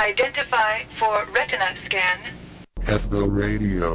Identify for retina scan. Ethno Radio.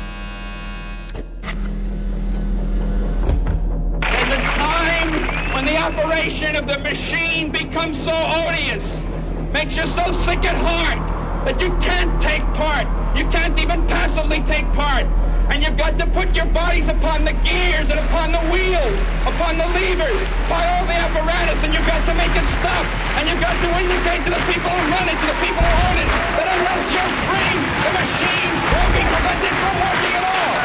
There's a time when the operation of the machine becomes so odious, makes you so sick at heart that you can't take part. You can't even passively take part. And you've got to put your bodies upon the gears and upon the wheels, upon the levers, upon all the apparatus, and you've got to make it stop. And you've got to indicate to the people who run it, to the people who own it, that unless you're free, the machine will be prevented from working at all.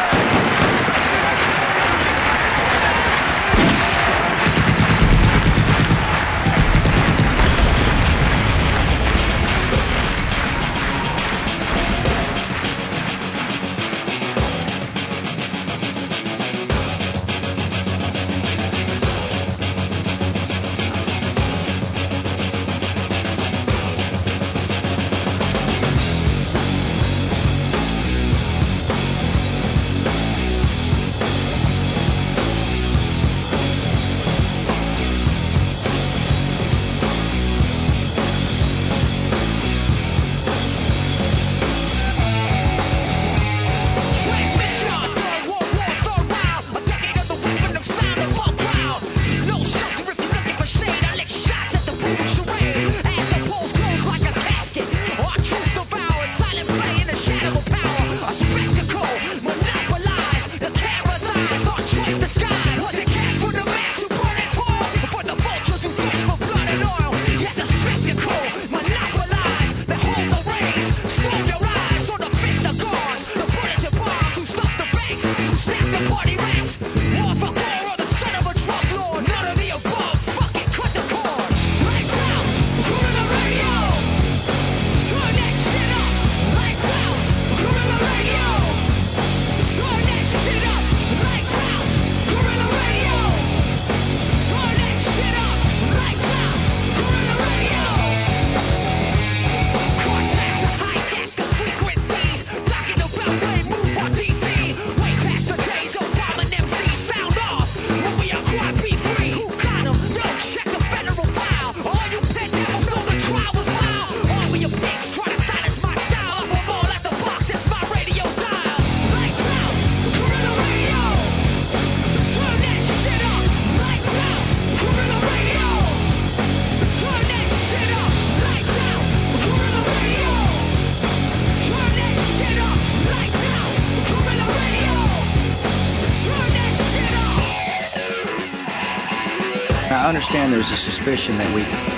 I understand there's a suspicion that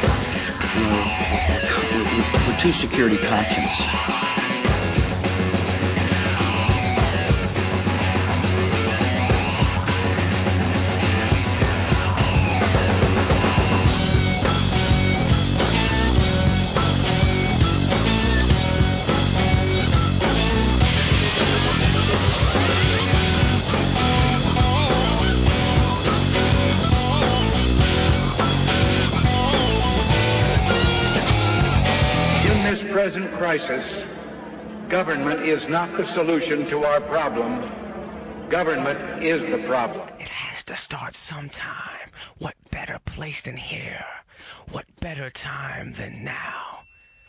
we're too security conscious. Present crisis, government is not the solution to our problem. Government is the problem. It has to start sometime. What better place than here? What better time than now?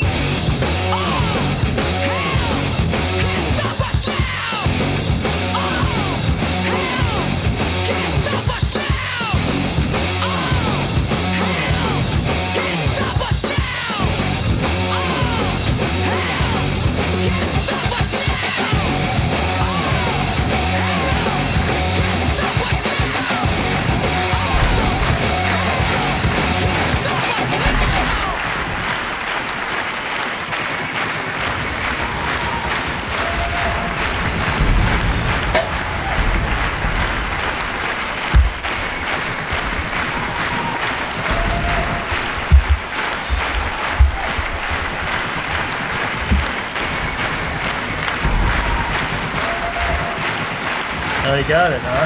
Oh, you got it, huh?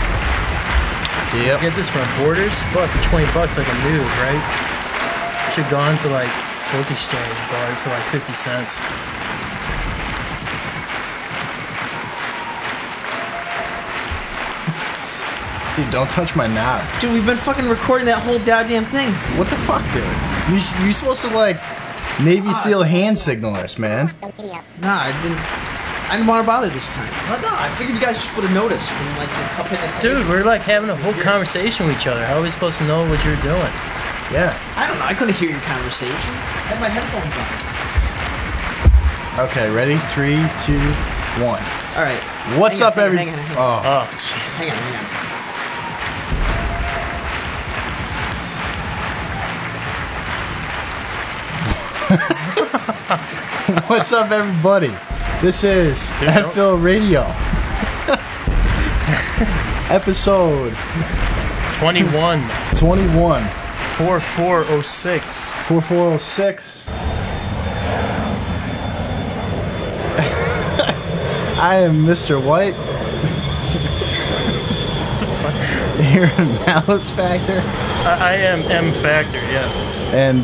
Yep. Get this from Borders? Bought for $20 like a noob, right? Should have gone to like Book Exchange, bought it for like 50 cents. Dude, don't touch my knob. Dude, we've been fucking recording that whole goddamn thing. What the fuck, dude? You're supposed to like Navy SEAL hand signalers, man. Nah, I didn't want to bother this time. But no, I figured you guys just would have noticed when like your cup hit the table. Dude, we're like having a whole conversation with each other. How are we supposed to know what you're doing? Yeah. I don't know. I couldn't hear your conversation. I had my headphones on. Okay, ready? 3, 2, 1. All right. What's up, everybody? Hang on. Oh, jeez. Hang on. What's up, everybody? This is FBill Radio. Episode 21. 4406. 4406. I am Mr. White. Here in Malice Factor. I am M Factor, yes. And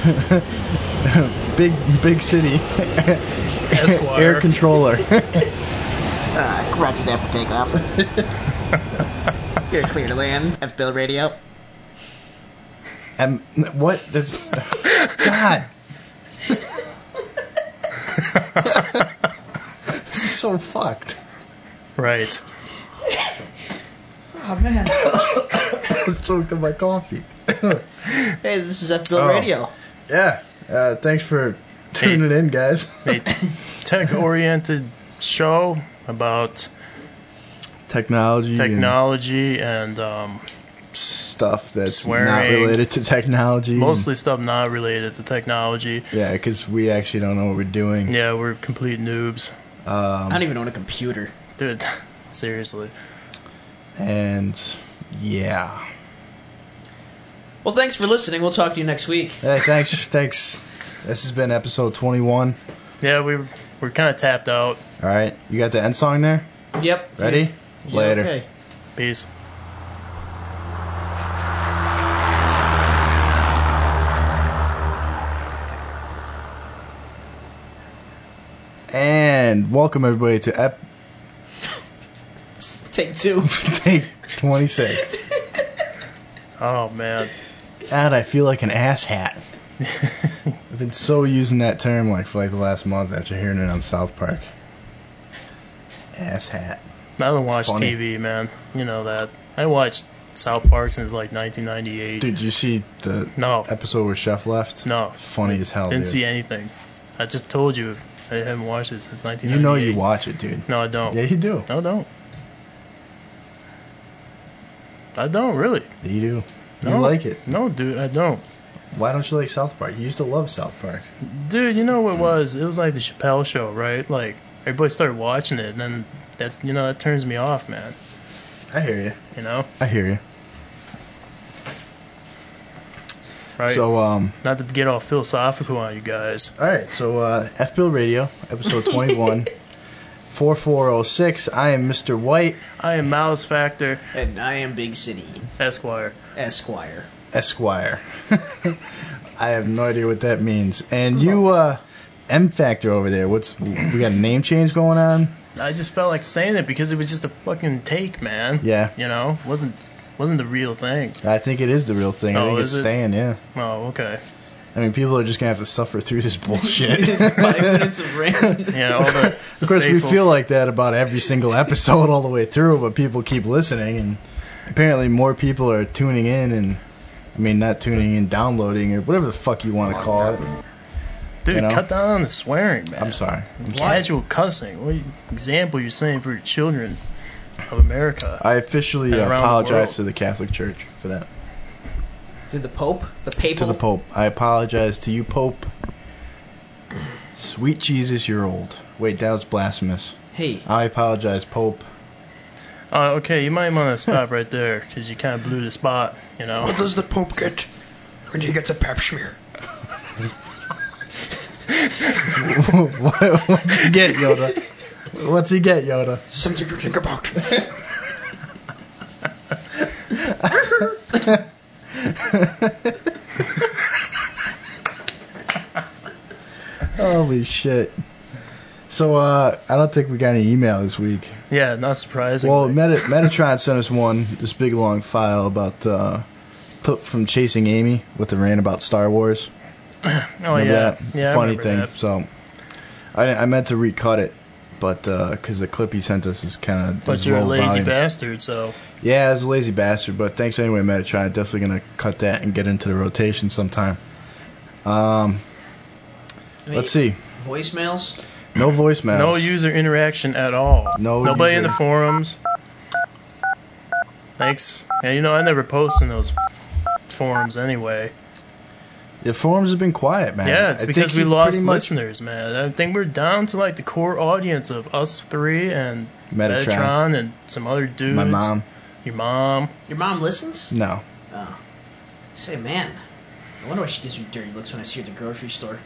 big city Esquire. air controller. Roger that for takeoff. You're clear to land. FBill Radio. What? That's God. This is so fucked. Right. Oh man. I was choked on my coffee. Hey, this is FBill Radio. Yeah. Thanks for tuning in, guys. A tech-oriented show about technology and stuff that's swearing, not related to technology. Mostly stuff not related to technology. Yeah, because we actually don't know what we're doing. Yeah, we're complete noobs. I don't even own a computer. Dude, seriously. And, yeah. Well, thanks for listening. We'll talk to you next week. Hey, thanks. This has been episode 21. Yeah, we're kind of tapped out. All right. You got the end song there? Yep. Ready? Yeah, Later. Okay. Peace. And welcome, everybody, to Take 2. Take 26. Oh, man. God, I feel like an ass hat. I've been so using that term for the last month after hearing it on South Park. Ass hat. I don't watch Funny. TV, man. You know that. I watched South Park since like 1998. Dude, did you see the episode where Chef left? No. Funny as hell, Didn't dude. see anything. I just told you I haven't watched it since 1998. You know you watch it, dude. No, I don't. Yeah, you do. No, I don't. I don't, really. You do. No. You like it. No, dude, I don't. Why don't you like South Park? You used to love South Park. Dude, you know what it was? It was like the Chappelle Show, right? Like, everybody started watching it, and then that turns me off, man. I hear you. You know? I hear you. Right. So, not to get all philosophical on you guys. Alright, so, FBill Radio, episode 21, 4406. I am Mr. White. I am Malice Factor. And I am Big City. Esquire. Esquire. I have no idea what that means. And you, M Factor over there, we got a name change going on? I just felt like saying it because it was just a fucking take, man. Yeah. You know? Wasn't the real thing. I think it is the real thing. I think it's staying, yeah. Oh, okay. I mean, people are just going to have to suffer through this bullshit. 5 minutes of rant. Yeah, all the Of course, we feel like that about every single episode all the way through, but people keep listening, and apparently more people are tuning in, and, I mean, not tuning in, downloading, or whatever the fuck you want to call it. Dude, you know? cut down on the swearing, man. I'm sorry. Casual cussing. What example you're saying for your children of America? I officially and around apologize the to the Catholic Church for that. To the Pope? The Papal? To the Pope. I apologize to you, Pope. Sweet Jesus, you're old. Wait, that was blasphemous. Hey. I apologize, Pope. Okay, you might want to stop right there, because you kind of blew the spot, you know? What does the Pope get when he gets a pap smear? What's he get, Yoda? What's he get, Yoda? Something to think about. Holy shit. So, I don't think we got any email this week. Yeah, not surprising. Well, Metatron sent us this big long file about from Chasing Amy with the rant about Star Wars. Oh Remember yeah, that? yeah. I Funny remember thing. that. So I meant to recut it, but because the clip he sent us is kind of But you're a low lazy volume. bastard, so. Yeah, I was a lazy bastard, but thanks anyway, Metatron. Definitely gonna cut that and get into the rotation sometime. Let's see. Voicemails? No voicemails. No user interaction at all. Nobody in the forums. Thanks. Yeah, you know, I never post in those forums anyway. The forums have been quiet, man. Yeah, it's I because think we you lost pretty much- listeners, man. I think we're down to like the core audience of us three and Metatron. and some other dudes. My mom. Your mom. Your mom listens? No. Oh. Say, man, I wonder why she gives me dirty looks when I see her at the grocery store.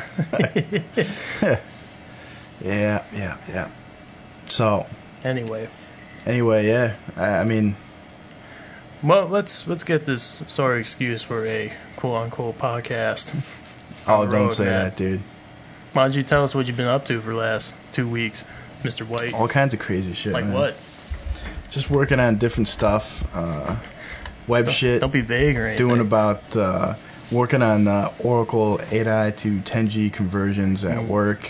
Yeah. So. Anyway, yeah. I mean. Well, let's get this sorry excuse for a quote-unquote podcast. Oh, on the don't road, say man. that, dude. Why don't you tell us what you've been up to for the last 2 weeks, Mr. White? All kinds of crazy shit, Like man. what? Just working on different stuff. Web shit. Don't be vague or anything. Doing about working on Oracle 8i to 10G conversions at work.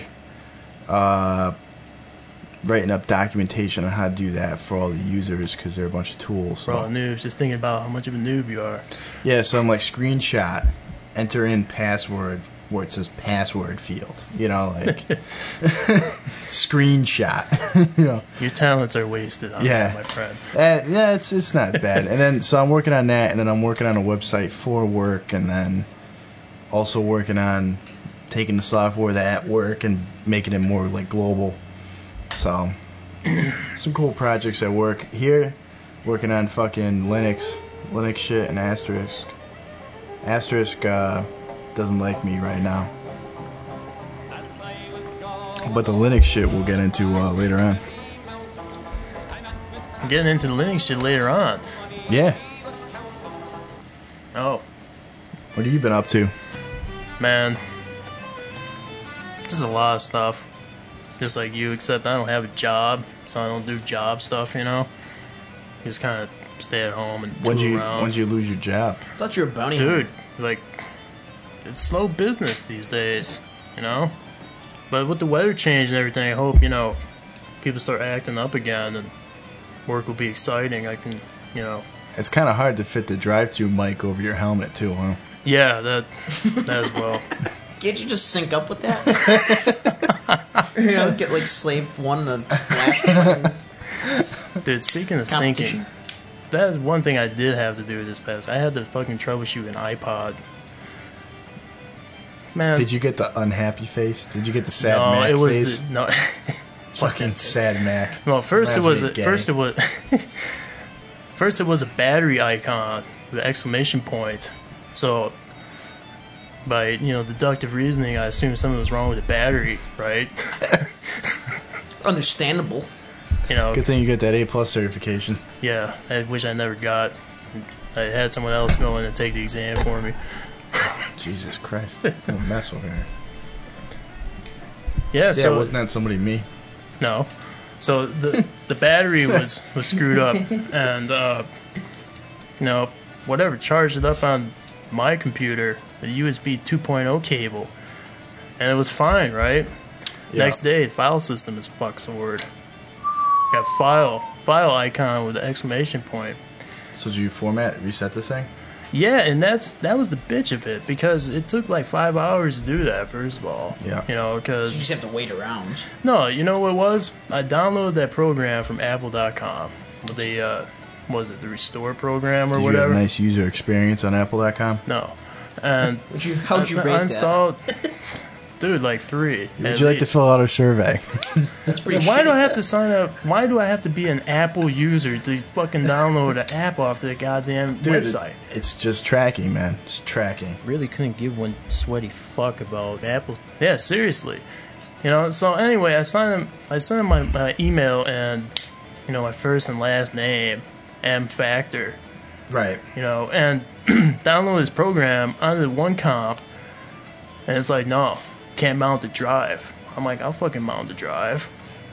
Writing up documentation on how to do that for all the users because they're a bunch of tools. For all the noobs, just thinking about how much of a noob you are. Yeah, so I'm like screenshot, enter in password where it says password field. You know, like screenshot. You know. Your talents are wasted on that, my friend. Yeah, it's not bad. And then so I'm working on that, and then I'm working on a website for work, and then also working on taking the software that at work and making it more like global. So some cool projects at work here. Working on fucking Linux shit and Asterisk. Asterisk doesn't like me right now. But the Linux shit we'll get into later on. Getting into the Linux shit later on. Yeah. Oh. What have you been up to? Man. There's a lot of stuff. Just like you, except I don't have a job, so I don't do job stuff, you know? Just kind of stay at home and tool around. When'd you lose your job? I thought you were a bounty Dude, hunter. like, it's slow business these days, you know? But with the weather change and everything, I hope, you know, people start acting up again and work will be exciting. I can, you know. It's kind of hard to fit the drive-through mic over your helmet, too, huh? Yeah, that as well. Can't you just sync up with that? You know, get like Slave 1 the last Dude, speaking of syncing, that is one thing I did have to do this past. I had to fucking troubleshoot an iPod. Man. Did you get the unhappy face? Did you get the sad no, Mac it was face? no. Fucking sad Mac. Well, first it was gay. first it was a battery icon with an exclamation point. So by, you know, deductive reasoning, I assumed something was wrong with the battery, right? Understandable. You know. Good thing you get that A+ certification. Yeah, I wish I never got. I had someone else go in and take the exam for me. Jesus Christ. Don't mess with her. Yeah, so wasn't that somebody me? No. So the battery was screwed up, and you know, whatever, charged it up on my computer, the USB 2.0 cable, and it was fine, right? Yeah. Next day, the file system is fucked sword. Got file icon with the exclamation point. So did you reset this thing? Yeah, and that was the bitch of it, because it took like 5 hours to do that, first of all. Yeah. You know, because... You just have to wait around. No, you know what it was? I downloaded that program from Apple.com. With the, was it the Restore program or Did whatever? you have a nice user experience on Apple.com? No. And how'd you rate I installed, dude, like 3. Would you like to fill out a survey? That's pretty Why do I shitty. have to sign up? Why do I have to be an Apple user to fucking download an app off the goddamn website? It's just tracking, man. It's tracking. Really couldn't give one sweaty fuck about Apple. Yeah, seriously. You know, so anyway, I sent him my email and, you know, my first and last name, M Factor. Right. You know, and download this program onto the one comp, and it's like, no, can't mount the drive. I'm like, I'll fucking mount the drive.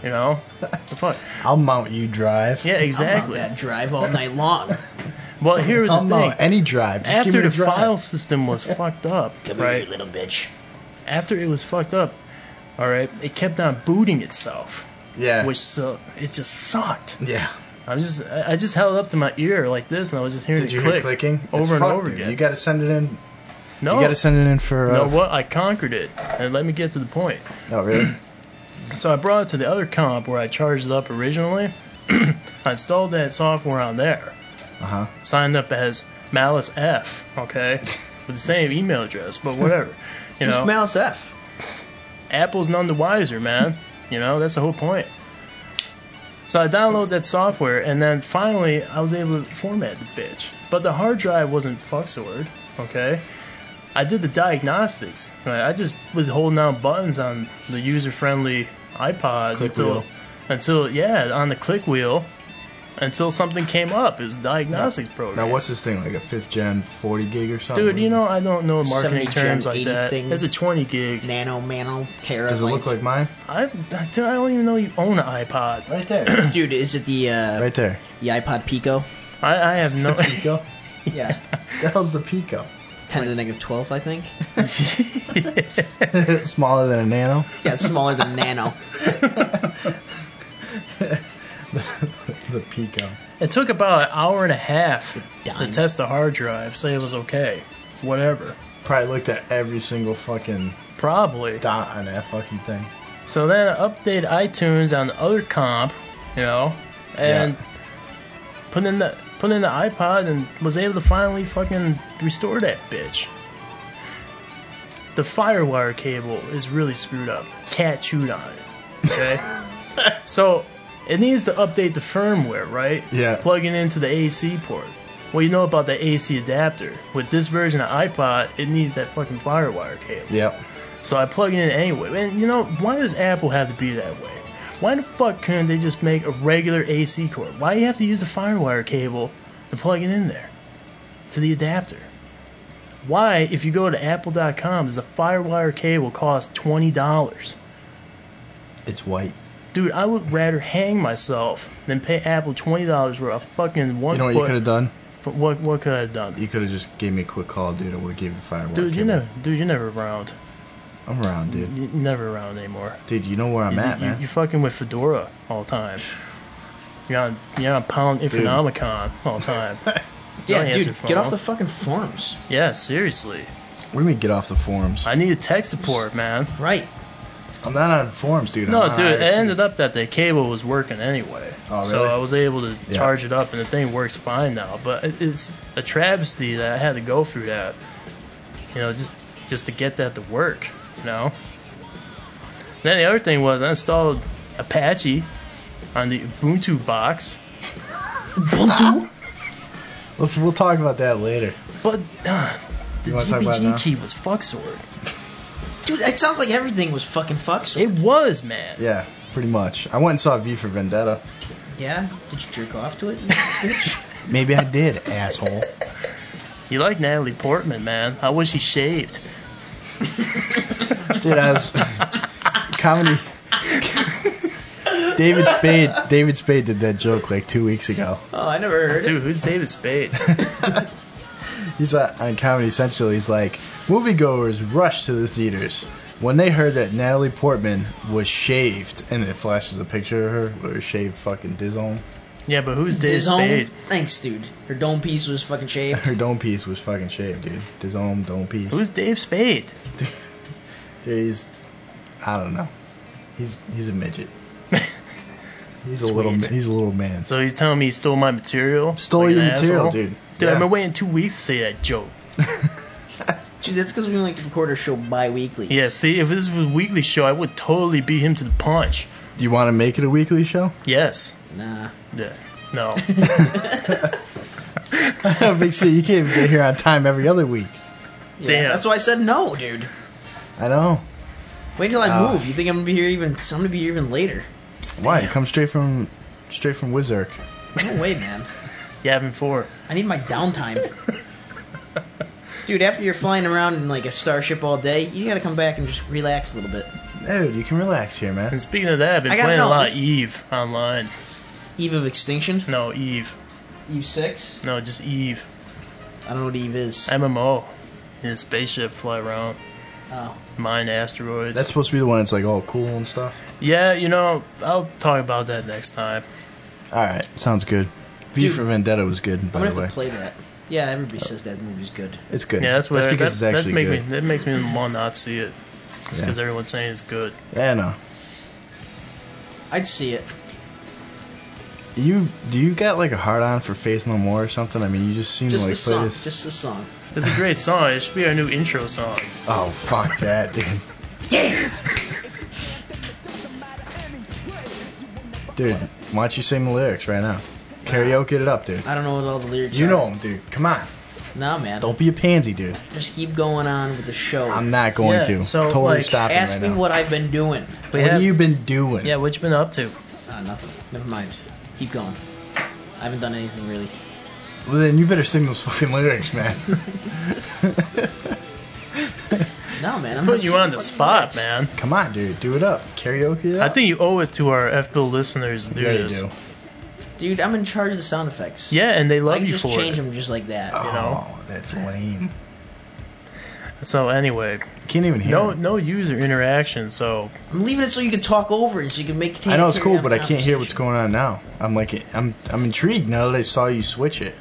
You know? The fuck? I'll mount you, drive. Yeah, I'm on exactly. that drive all night long. Well, here's I'll the mount thing. any drive. Just give After me a the drive. file system was fucked up, Come here, right? you little bitch. After it was fucked up, all right, it kept on booting itself, Yeah. which it just sucked. Yeah. I just held it up to my ear like this, and I was just hearing Did it you click hear clicking? over It's and fucked, over dude. again. You got to send it in. No, You got to send it in for. you know what? I conquered it, and let me get to the point. Oh, really? So I brought it to the other comp where I charged it up originally. I installed that software on there. Uh-huh. Signed up as Malice F, okay, with the same email address, but whatever. You Who's know, Malice F? Apple's none the wiser, man. You know, that's the whole point. So I downloaded that software, and then finally I was able to format the bitch. But the hard drive wasn't fucksorted, okay? I did the diagnostics. Right? I just was holding down buttons on the user-friendly iPod Click wheel. until on the click wheel, until something came up. It was a diagnostics program. Now, what's this thing? Like a 5th gen 40 gig or something? Dude, you know, I don't know marketing 70 Gen terms like 80 that. thing. It's a 20 gig. Mano, terabyte. Does it look like mine? Dude, I don't even know you own an iPod. Right there. Dude, is it the Right there. the iPod Pico? I have no. Pico? Yeah. The hell's the Pico? It's 10 to the negative 12, I think. It's smaller than a nano. Yeah, it's smaller than Nano. The Pico. It took about an hour and a half dime. to test the hard drive, say it was okay. Whatever. Probably looked at every single fucking Probably. dot on that fucking thing. So then I updated iTunes on the other comp, you know, and put in the iPod and was able to finally fucking restore that bitch. The FireWire cable is really screwed up. Cat chewed on it. Okay? So it needs to update the firmware, right? Yeah. Plug it into the AC port. Well, you know about the AC adapter. With this version of iPod, it needs that fucking FireWire cable. Yep. So I plug it in anyway. And you know, why does Apple have to be that way? Why the fuck couldn't they just make a regular AC cord? Why do you have to use the FireWire cable to plug it in there? To the adapter. Why, if you go to apple.com, does a FireWire cable cost $20? It's white. Dude, I would rather hang myself than pay Apple $20 for a fucking 1 You know what you could have done? What could I have done? You could have just gave me a quick call, dude. I would have gave you the firewire Dude, cable. you're never around. I'm around, dude. You're never around anymore. Dude, you know where I'm at, man. You're fucking with Fedora all the time. You're on Pound Infonomicon all the time. Yeah, Don't answer dude, the phone. get off the fucking forums. Yeah, seriously. What do you mean get off the forums? I need tech support, man. Right. I'm not on forums, dude. No, I'm on dude, it IRC. ended up that the cable was working anyway. Oh, really? So I was able to Yeah. charge it up, and the thing works fine now. But it's a travesty that I had to go through that. You know, just to get that to work. You know. Then the other thing was I installed Apache on the Ubuntu box. Ubuntu? We'll talk about that later. But the You wanna talk about it GPG now? key was fucksword. Dude, it sounds like everything was fucking fucks. It was, man. Yeah, pretty much. I went and saw V for Vendetta. Yeah? Did you jerk off to it, you bitch? Maybe I did, asshole. You like Natalie Portman, man. I wish she shaved. Dude, I was comedy. David Spade did that joke like 2 weeks ago. Oh, I never heard it. Dude, who's David Spade? He's on Comedy Central. He's like, moviegoers rushed to the theaters when they heard that Natalie Portman was shaved, and it flashes a picture of her with her shaved fucking dizome. Yeah, but who's David Dizome? Spade? Thanks, dude. Her dome piece was fucking shaved. Her dome piece was fucking shaved, dude. Dizome, dome piece. Who's Dave Spade? Dude, I don't know. He's a midget. He's a Sweet. little man. So he's telling me he stole my material? Stole Like your an material, asshole? dude. Dude, Yeah. I've been waiting 2 weeks to say that joke. Dude, that's because we only record our show bi-weekly. Yeah, see, if this was a weekly show, I would totally beat him to the punch. Do you want to make it a weekly show? Yes. Nah. Yeah. No. Big C, you can't even get here on time every other week. Yeah, Damn. that's why I said no, dude. I know. Wait till I move. You think I'm gonna be here I'm gonna be here even later. Why? You come straight from Wizark. No way, man. Yavin 4. I need my downtime. Dude, after you're flying around in like a starship all day, you gotta come back and just relax a little bit. Dude, you can relax here, man. And speaking of that, I've been I gotta playing a know, lot this- of Eve online. Eve of Extinction? No, Eve. Eve 6? No, just Eve. I don't know what Eve is. MMO. His spaceship fly around, Oh. mine asteroids. That's supposed to be the one that's like all cool and stuff. Yeah, you know, I'll talk about that next time. Alright, sounds good. V Dude, for Vendetta was good, I'm by gonna the have way. to play that. Yeah, everybody says that movie's good. It's good. Yeah, that's what because that, it's actually good. that makes me want to not see it. Just Yeah. because everyone's saying it's good. Yeah, no. I'd see it. Do you got like a hard on for Faith No More or something? I mean, you just seem Just to the like play song. this. Just the song. It's a great song. It should be our new intro song. Oh fuck that, dude. Yeah! Dude, why don't you sing the lyrics right now? Karaoke it up, dude. I don't know what all the lyrics You are. know them, dude. Come on. No, man. Don't be a pansy, dude. Just keep going on with the show. I'm not going Yeah, to. so, Totally like, stopping Ask right me now. what I've been doing. We What have, have you been doing? yeah, what you been up to? Nothing. Never mind. Keep going. I haven't done anything really. Well, then you better sing those fucking lyrics, man. No, man. It's I'm putting not you on the fucking spot, lyrics. man. Come on, dude. Do it up. Karaoke it up. I think you owe it to our F-Bill listeners to do yeah, you this. do. Dude, I'm in charge of the sound effects. Yeah, and they I love can you just for change it. them just like that. Oh, You know? that's lame. So anyway, You can't even hear no it. no user interaction. So I'm leaving it so you can talk over it, so you can make. I know it's carry cool, on but the I can't hear what's conversation. going on now. I'm intrigued now that I saw you switch it.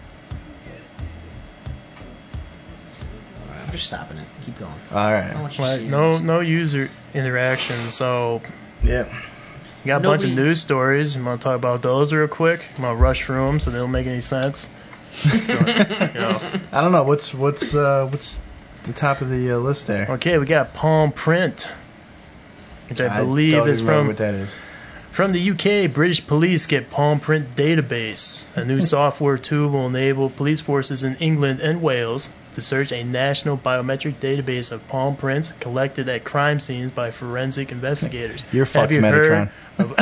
Alright, I'm just stopping it. Keep going. All I don't right. want you like, seeing no this. no user interaction. So Yep. you got a bunch of Nobody- news stories. You want to talk about those real quick? I'm gonna rush through them so they don't make any sense. You know. I don't know what's the top of the list there. Okay, we got Palm Print, which I believe don't is even remember from what that is. From the UK, British police get Palm Print database. A new software tool will enable police forces in England and Wales to search a national biometric database of palm prints collected at crime scenes by forensic investigators. You're Have fucked, you Metatron. heard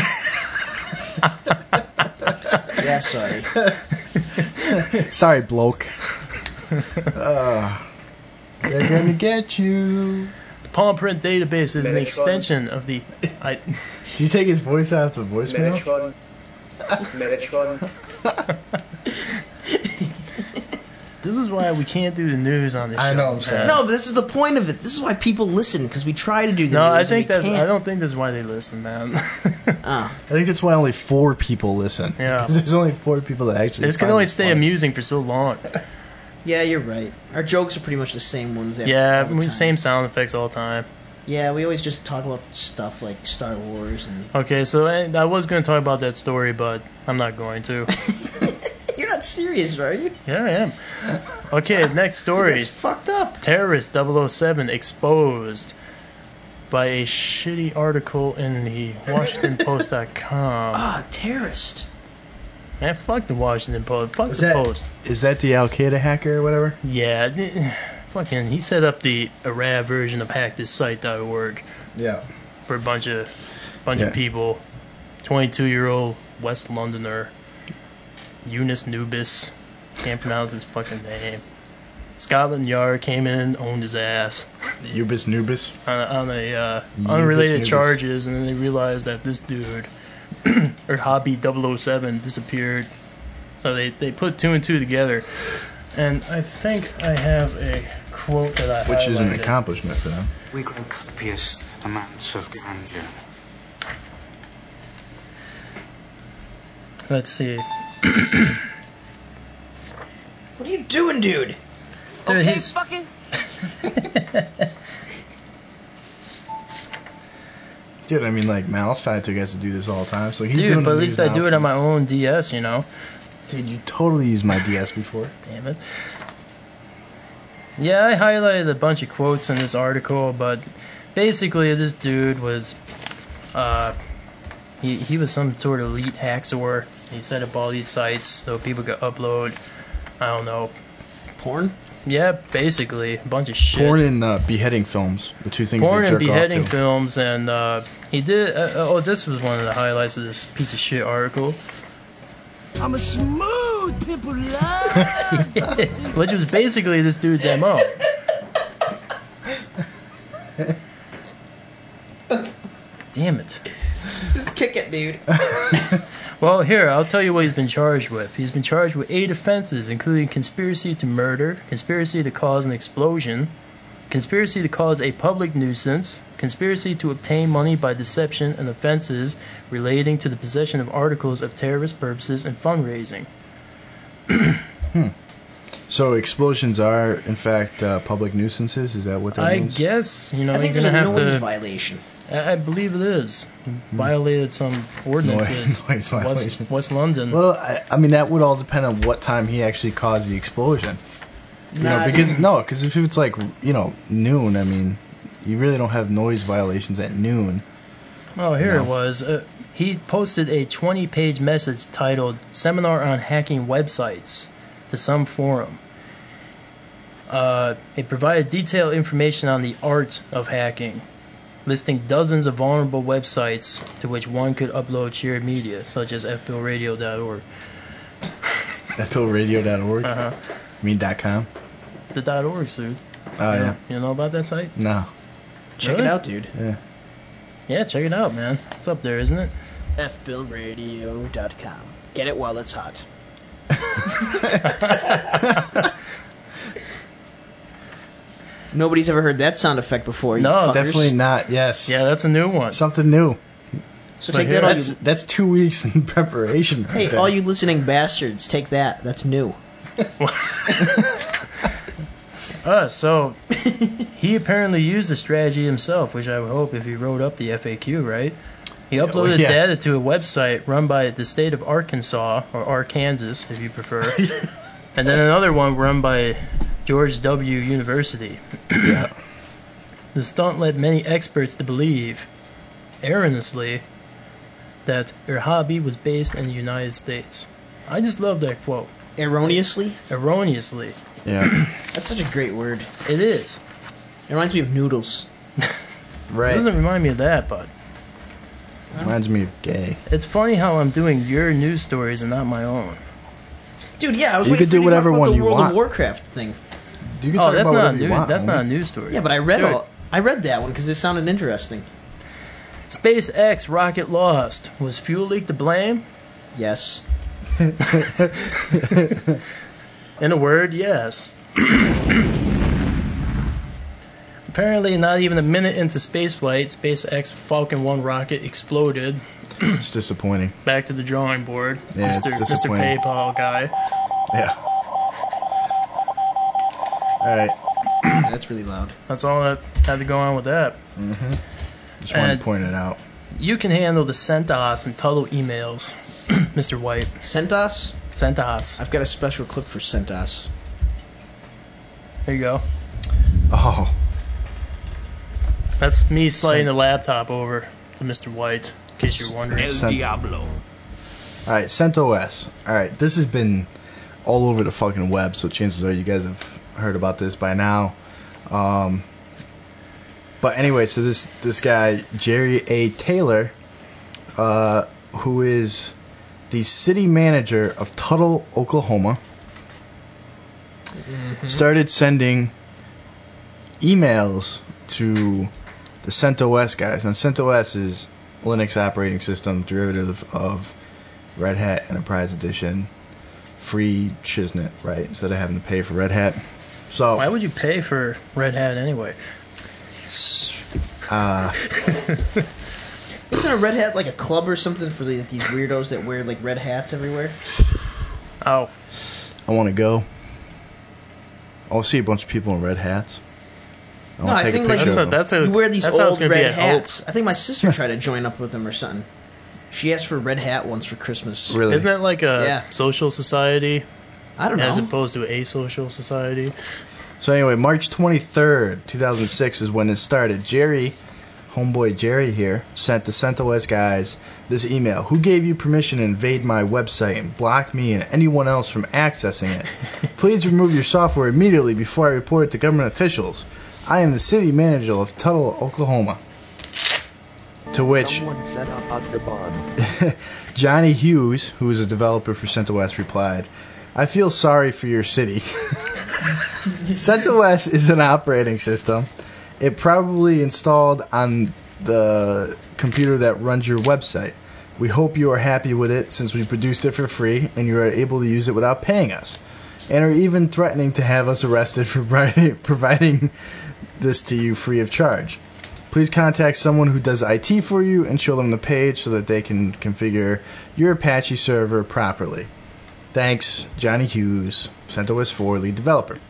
of- Yeah, sorry. Sorry, bloke. They're gonna get you. The Palm Print database is an extension of the. Do you take his voice out to voicemail? Metatron. This is why we can't do the news on this show. I know, I'm sorry. man. No, but this is the point of it. This is why people listen, because we try to do the No, news I and think we that's. can't. I don't think that's why they listen, man. Oh. I think that's why only 4 people listen. Yeah. 'Cause there's only 4 people that actually. This can find only this stay funny. amusing for so long. Yeah, you're right. Our jokes are pretty much the same ones. Yeah, all the time. same sound effects all the time. Yeah, we always just talk about stuff like Star Wars and. Okay, so I was going to talk about that story, but I'm not going to. You're not serious, are you? Yeah, I am. Okay, next story. That's fucked up. Terrorist 007 exposed by a shitty article in the WashingtonPost.com. Ah, terrorist. Man, fuck the Washington Post. Fuck Is the that- Post. Is that the Al Qaeda hacker or whatever? Yeah, fucking, he set up the Arab version of hackthisSite.org Yeah. for a bunch of Yeah. people. 22-year-old West Londoner, Eunice Nubis, can't pronounce his fucking name. Scotland Yard came in and owned his ass Ubis Nubis. on a Ubis unrelated Nubis. charges, and then they realized that this dude, or Hobby 007, disappeared. So they put 2 and 2 together, and I think I have a quote that I Which is an highlighted. accomplishment for them. We grow copious amounts of ganja. Let's see. What are you doing, dude? Dude, he's Dude, I mean, like, Mouse Factor gets to do this all the time, so he's doing dude, but the at least news I now do it for- on my own DS, you know. Dude, you totally used my DS before. Damn it. Yeah, I highlighted a bunch of quotes in this article, but basically this dude was, he was some sort of elite hacksaw. He set up all these sites so people could upload, I don't know. Porn? Yeah, basically, a bunch of shit. Porn and beheading films, the two things Porn we and jerk beheading off to. films, and he did, this was one of the highlights of this piece of shit article. I'm a smooth people love. Which was basically this dude's MO. Damn it. Just kick it, dude. Well, here, I'll tell you what he's been charged with. He's been charged with 8 offenses, including conspiracy to murder, conspiracy to cause an explosion, conspiracy to cause a public nuisance, conspiracy to obtain money by deception, and offenses relating to the possession of articles of terrorist purposes and fundraising. So explosions are, in fact, public nuisances? Is that what that I means? guess, I you're think going to there's a have noise to... violation. I believe it is. Violated some ordinances. Noise violation. West London. Well, I mean, that would all depend on what time he actually caused the explosion. Because if it's like, noon, I mean, you really don't have noise violations at noon. Oh, here it was. He posted a 20-page message titled Seminar on Hacking Websites to some forum. It provided detailed information on the art of hacking, listing dozens of vulnerable websites to which one could upload shared media, such as fbillradio.org. fbillradio.org? Uh-huh. You mean .com? The .org, dude. Oh, yeah. You know about that site? No. Check it out, dude. Yeah. Yeah, check it out, man. It's up there, isn't it? fbillradio.com. Get it while it's hot. Nobody's ever heard that sound effect before. You No, fuckers. Definitely not, yes. Yeah, that's a new one. Something new. So take that, all you... That's 2 weeks in preparation. Right Hey, there. all you listening bastards, take that. That's new. So he apparently used the strategy himself, which I would hope if he wrote up the FAQ, right? He uploaded data to a website run by the state of Arkansas, or Arkansas, if you prefer, and then another one run by George W. University. Yeah. The stunt led many experts to believe, erroneously, that Irhabi was based in the United States. I just love that quote. Erroneously? Erroneously. Yeah. That's such a great word. It is. It reminds me of noodles. Right. It doesn't remind me of that, but Reminds me of gay. it's funny how I'm doing your news stories and not my own. Dude, yeah, I was You waiting could for do you to talk whatever about one the you World want. of Warcraft thing. You can Oh, talk that's about not a whatever you news. want, That's homie. not a news story. Yeah, but I read Dude, I read that one because it sounded interesting. SpaceX rocket lost. Was fuel leak to blame? Yes. In a word, yes. Apparently, not even a minute into spaceflight, SpaceX Falcon 1 rocket exploded. It's disappointing. Back to the drawing board, Yeah, Mr. it's disappointing. PayPal guy. Yeah. Alright. That's really loud. That's all that had to go on with that. Mm-hmm. Just wanted And to point it out. you can handle the CentOS and Tuttle emails, Mr. White. CentOS? CentOS. I've got a special clip for CentOS. There you go. Oh. That's me sliding the laptop over to Mr. White, in case you're wondering. Diablo. Alright, CentOS. Alright, this has been all over the fucking web, so chances are you guys have heard about this by now. But anyway, so this guy, Jerry A. Taylor, who is the city manager of Tuttle, Oklahoma, started sending emails to the CentOS guys. Now, CentOS is Linux operating system, derivative of Red Hat Enterprise Edition, free shiznit, right? Instead of having to pay for Red Hat. So why would you pay for Red Hat anyway? Isn't a Red Hat like a club or something for these weirdos that wear like red hats everywhere? Oh. I want to go. I'll see a bunch of people in red hats. No, I think like you wear these that's how it's old gonna be red at hats. I think my sister tried to join up with them or something. She asked for a red hat once for Christmas. Really? Isn't that like a social society? I don't know. As opposed to a social society? So anyway, March 23rd, 2006 is when it started. Jerry, homeboy Jerry here, sent the CentOS guys this email. Who gave you permission to invade my website and block me and anyone else from accessing it? Please remove your software immediately before I report it to government officials. I am the city manager of Tuttle, Oklahoma. To which Johnny Hughes, who is a developer for CentOS, replied, I feel sorry for your city. CentOS is an operating system, It probably installed on the computer that runs your website. We hope you are happy with it since we produced it for free and you are able to use it without paying us, and are even threatening to have us arrested for providing this to you free of charge. Please contact someone who does IT for you and show them the page so that they can configure your Apache server properly. Thanks, Johnny Hughes, CentOS 4 lead developer.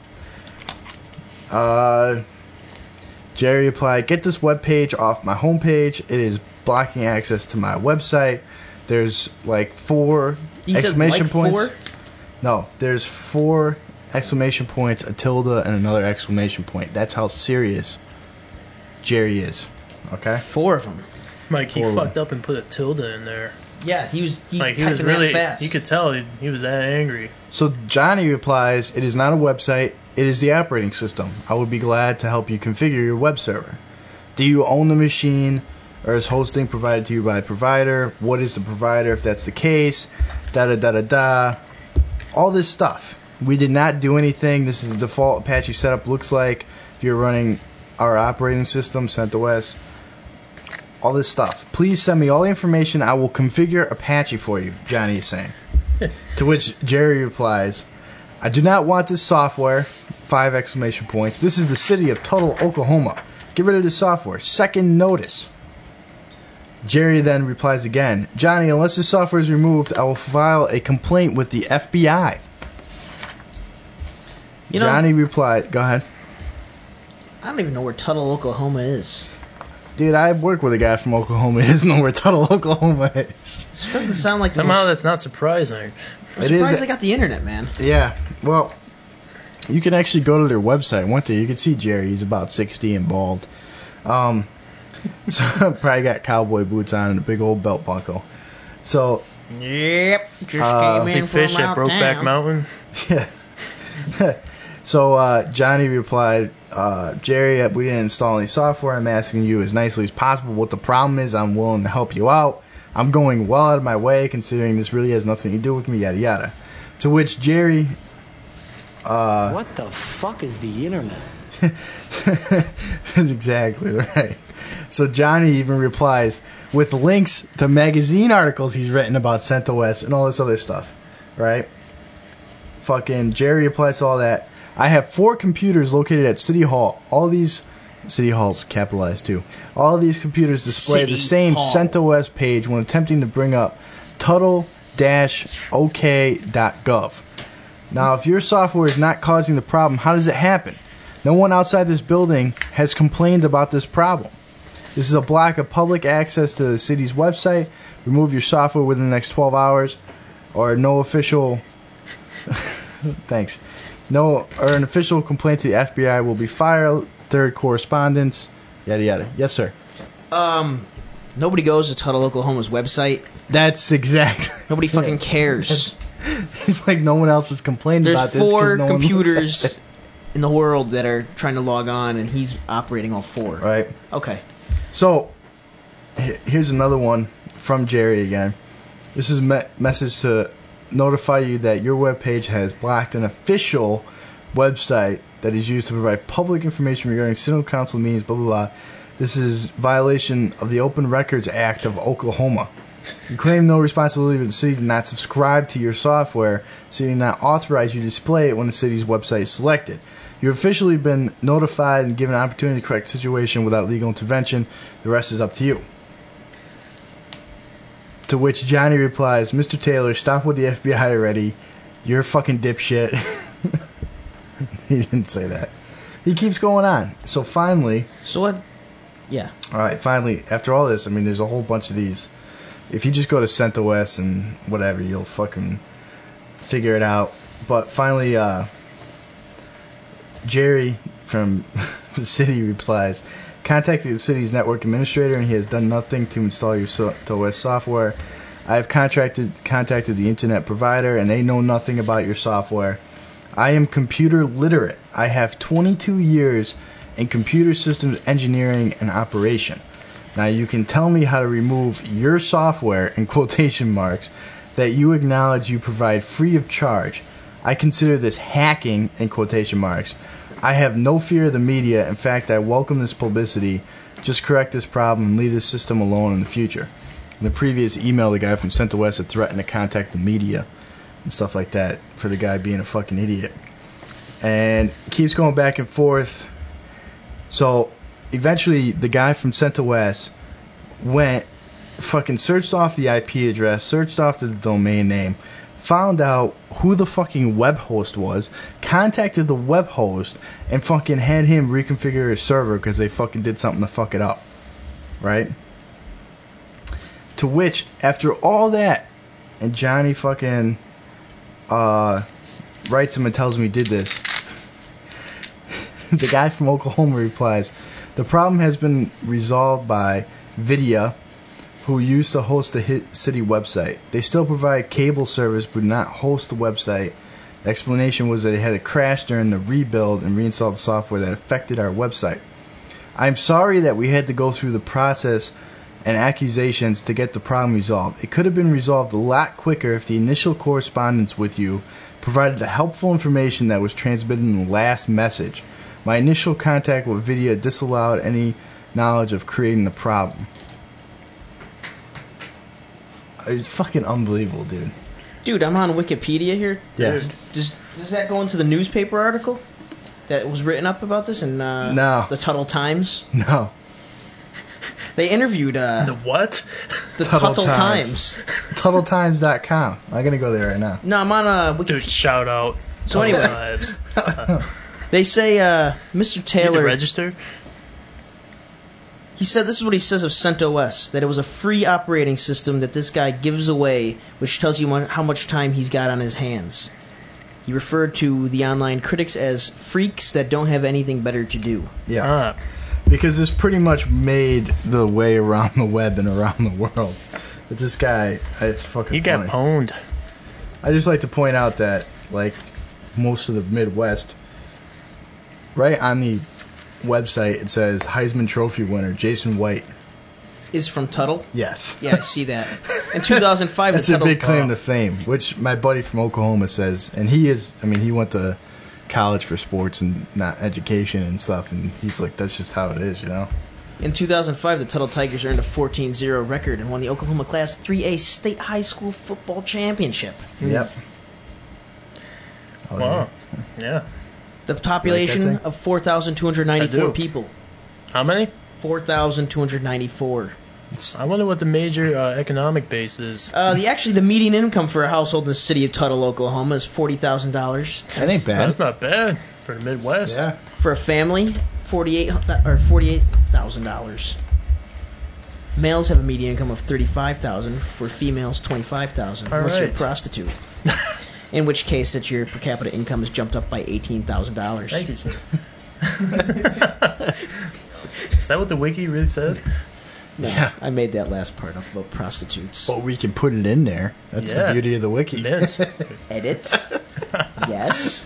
Jerry replied, get this web page off my homepage. It is blocking access to my website. There's like 4 exclamation points. 4? No, there's 4 exclamation points, a tilde, and another exclamation point. That's how serious Jerry is. Okay? 4 of them. Mike, he fucked up and put a tilde in there. Yeah, he was typing really that fast. You could tell he was that angry. So Johnny replies, it is not a website, it is the operating system. I would be glad to help you configure your web server. Do you own the machine, or is hosting provided to you by a provider? What is the provider if that's the case? Da-da-da-da-da. All this stuff. We did not do anything. This is the default Apache setup looks like if you're running our operating system, CentOS. All this stuff. Please send me all the information. I will configure Apache for you, Johnny is saying. To which Jerry replies, I do not want this software. 5 exclamation points. This is the city of Tuttle, Oklahoma. Get rid of this software. Second notice. Jerry then replies again, Johnny, unless this software is removed, I will file a complaint with the FBI. Johnny replied, go ahead. I don't even know where Tuttle, Oklahoma is. Dude, I work with a guy from Oklahoma. He doesn't know where Tuttle, Oklahoma is. It doesn't sound like somehow that's not surprising. I'm surprised they got the internet, man. Yeah, well, you can actually go to their website. One day you can see Jerry. He's about 60 and bald. So probably got cowboy boots on and a big old belt buckle. So yep, just came in big fish from at Brokeback Mountain. Yeah. So Johnny replied, Jerry, we didn't install any software. I'm asking you as nicely as possible what the problem is. I'm willing to help you out. I'm going well out of my way considering this really has nothing to do with me, yada yada. To which Jerry... what the fuck is the internet? That's exactly right. So Johnny even replies with links to magazine articles he's written about CentOS and all this other stuff, right? Fucking Jerry replies to all that. I have 4 computers located at City Hall. All these City Hall's capitalized too. All of these computers display the same CentOS page when attempting to bring up tuttle-ok.gov. Now, if your software is not causing the problem, how does it happen? No one outside this building has complained about this problem. This is a block of public access to the city's website. Remove your software within the next 12 hours, or no official... Thanks. No, or an official complaint to the FBI will be filed. Third correspondence, yada yada. Yes, sir. Nobody goes to Tuttle, Oklahoma's website. That's exactly. Nobody fucking cares. It's like no one else has complained about this. There's 4 no computers in the world that are trying to log on, and he's operating all 4. Right. Okay. So, here's another one from Jerry again. This is a message to notify you that your webpage has blocked an official website that is used to provide public information regarding City Council meetings, blah, blah, blah. This is violation of the Open Records Act of Oklahoma. You claim no responsibility, but the city did not subscribe to your software. The city did not authorize you to display it when the city's website is selected. You've officially been notified and given an opportunity to correct the situation without legal intervention. The rest is up to you. To which Johnny replies, Mr. Taylor, stop with the FBI already. You're a fucking dipshit. He didn't say that. He keeps going on. So finally... So what? Yeah. Alright, finally, after all this, I mean, there's a whole bunch of these. If you just go to CentOS and whatever, you'll fucking figure it out. But finally, Jerry from the city replies, contacted the city's network administrator and he has done nothing to install your CentOS software. I have contacted the internet provider and they know nothing about your software. I am computer literate. I have 22 years in computer systems engineering and operation. Now you can tell me how to remove your software in quotation marks that you acknowledge you provide free of charge. I consider this hacking, in quotation marks. I have no fear of the media. In fact, I welcome this publicity. Just correct this problem and leave this system alone in the future. In the previous email, the guy from Central West had threatened to contact the media and stuff like that for the guy being a fucking idiot. And keeps going back and forth. So eventually the guy from Central West went, fucking searched off the IP address, searched off the domain name, found out who the fucking web host was, contacted the web host, and fucking had him reconfigure his server because they fucking did something to fuck it up. Right? To which, after all that, and Johnny fucking writes him and tells him he did this, the guy from Oklahoma replies, the problem has been resolved by Vidya, who used to host the Hit City website. They still provide cable service but not host the website. The explanation was that it had a crash during the rebuild and reinstalled the software that affected our website. I'm sorry that we had to go through the process and accusations to get the problem resolved. It could have been resolved a lot quicker if the initial correspondence with you provided the helpful information that was transmitted in the last message. My initial contact with Vidya disallowed any knowledge of creating the problem. It's fucking unbelievable, dude. Dude, I'm on Wikipedia here. Yes. Does that go into the newspaper article that was written up about this in No. the Tuttle Times? No. They interviewed the what? The Tuttle Times. TuttleTimes.com. I'm gonna go there right now. No, I'm on Wikipedia. Dude, shout out. So anyway, Times. they say Mr. Taylor. You need to register? He said, this is what he says of CentOS, that it was a free operating system that this guy gives away, which tells you how much time he's got on his hands. He referred to the online critics as freaks that don't have anything better to do. Yeah. Because this pretty much made the way around the web and around the world. But this guy, it's fucking He got pwned. I just like to point out that, like, most of the Midwest, right on the website, it says Heisman Trophy winner Jason White is from Tuttle? Yes. Yeah, I see that. In 2005, that's a big claim to fame, which my buddy from Oklahoma says, and he is, I mean, he went to college for sports and not education and stuff, and he's like, that's just how it is, you know? In 2005, the Tuttle Tigers earned a 14-0 record and won the Oklahoma Class 3A State High School Football Championship. Yep. Wow. Yeah. The population of 4,294 people. How many? 4,294. I wonder what the major economic base is. Actually, the median income for a household in the city of Tuttle, Oklahoma, is $40,000. That ain't bad. That's not bad for the Midwest. Yeah. For a family, $48,000. Males have a median income of $35,000. For females, $25,000. Unless you're a prostitute. In which case, that your per capita income has jumped up by $18,000. Thank you, sir. Is that what the wiki really said? No, yeah. I made that last part up about prostitutes. But we can put it in there. That's the beauty of the wiki. Edit. Yes.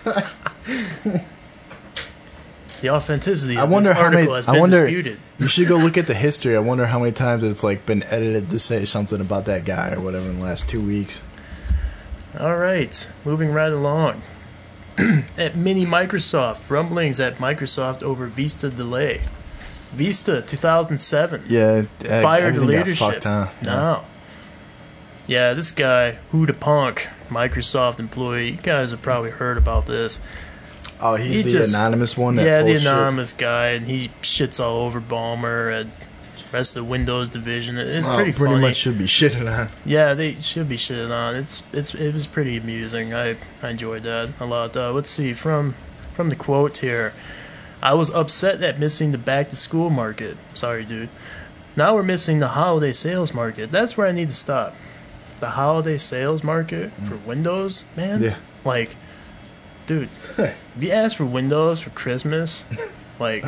The authenticity of this article has been disputed. You should go look at the history. I wonder how many times it's like been edited to say something about that guy or whatever in the last 2 weeks. All right, moving right along. At Mini Microsoft, rumblings at Microsoft over Vista delay. Vista 2007. Yeah, fired the leadership. Got fucked, huh? No. Yeah, this guy, Who the Punk, Microsoft employee. You guys have probably heard about this. Oh, he's the anonymous one. That the anonymous guy, and he shits all over Ballmer and the rest of the Windows division. It's pretty funny. Pretty much should be shitted on. Yeah, they should be shitted on. It was pretty amusing. I enjoyed that a lot. Let's see from the quote here. I was upset at missing the back-to-school market. Sorry, dude. Now we're missing the holiday sales market. That's where I need to stop. The holiday sales market for Windows, man? Yeah. Like, dude, if you ask for Windows for Christmas, like,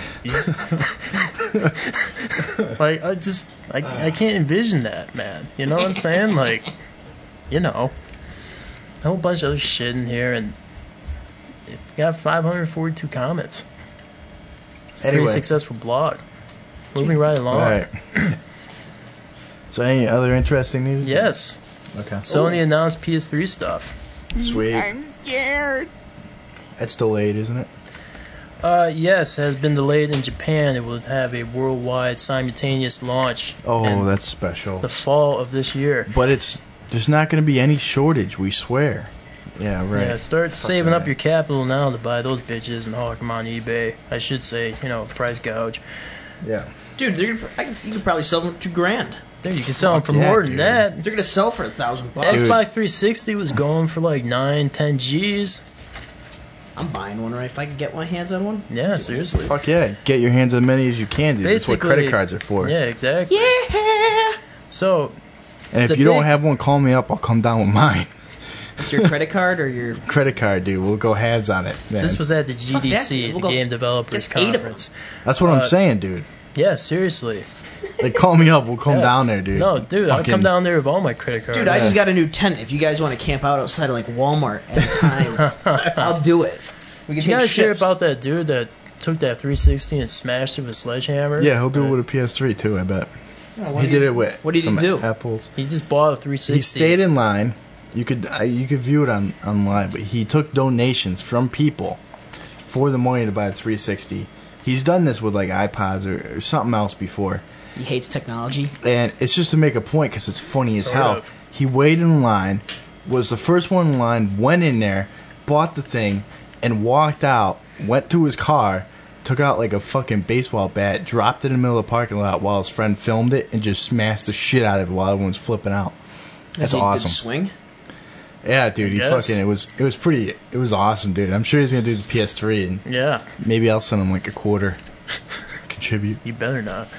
I can't envision that, man. You know what I'm saying? Like, you know, a whole bunch of other shit in here, and it got 542 comments. It's a pretty successful blog. Moving right along. All right. So any other interesting news? Yes. Okay. Sony announced PS3 stuff. Sweet. I'm scared. That's delayed, isn't it? Yes, has been delayed in Japan. It will have a worldwide simultaneous launch. Oh, that's special. The fall of this year. But there's not going to be any shortage, we swear. Yeah, right. Yeah, start saving up your capital now to buy those bitches and hawk them on eBay. I should say, price gouge. Yeah. Dude, you could probably sell them for $2,000. Dude, you can sell them for more than that. They're gonna sell for $1,000. Xbox 360 was going for like 9-10 G's. I'm buying one, right? If I could get my hands on one. Yeah, seriously. Fuck yeah. Get your hands on as many as you can, dude. That's what Basically, credit cards are for. Yeah, exactly. Yeah. So. And if you don't have one, call me up. I'll come down with mine. It's your credit card or your... Credit card, dude. We'll go halves on it. Man. This was at the GDC, the Game Developers Conference. That's what I'm saying, dude. Yeah, seriously. Like, call me up. We'll come down there, dude. No, dude, I'll come down there with all my credit cards. Dude, I just got a new tent. If you guys want to camp out outside of, like, Walmart at a time, I'll do it. We can Did you guys hear about that dude that took that 360 and smashed it with a sledgehammer? Yeah, he'll do it with a PS3, too, I bet. Oh, he did it with what did he do? Apples. He just bought a 360. He stayed in line. You could view it online, but he took donations from people for the money to buy a 360. He's done this with like iPods or something else before. He hates technology. And it's just to make a point because it's funny as hell. He waited in line, was the first one in line, went in there, bought the thing, and walked out, went to his car, took out like a fucking baseball bat, dropped it in the middle of the parking lot while his friend filmed it, and just smashed the shit out of it while everyone's flipping out. That's awesome. Good swing? Yeah, dude, it was awesome, dude. I'm sure he's gonna do the PS3 and maybe I'll send him like a quarter. Contribute. You better not.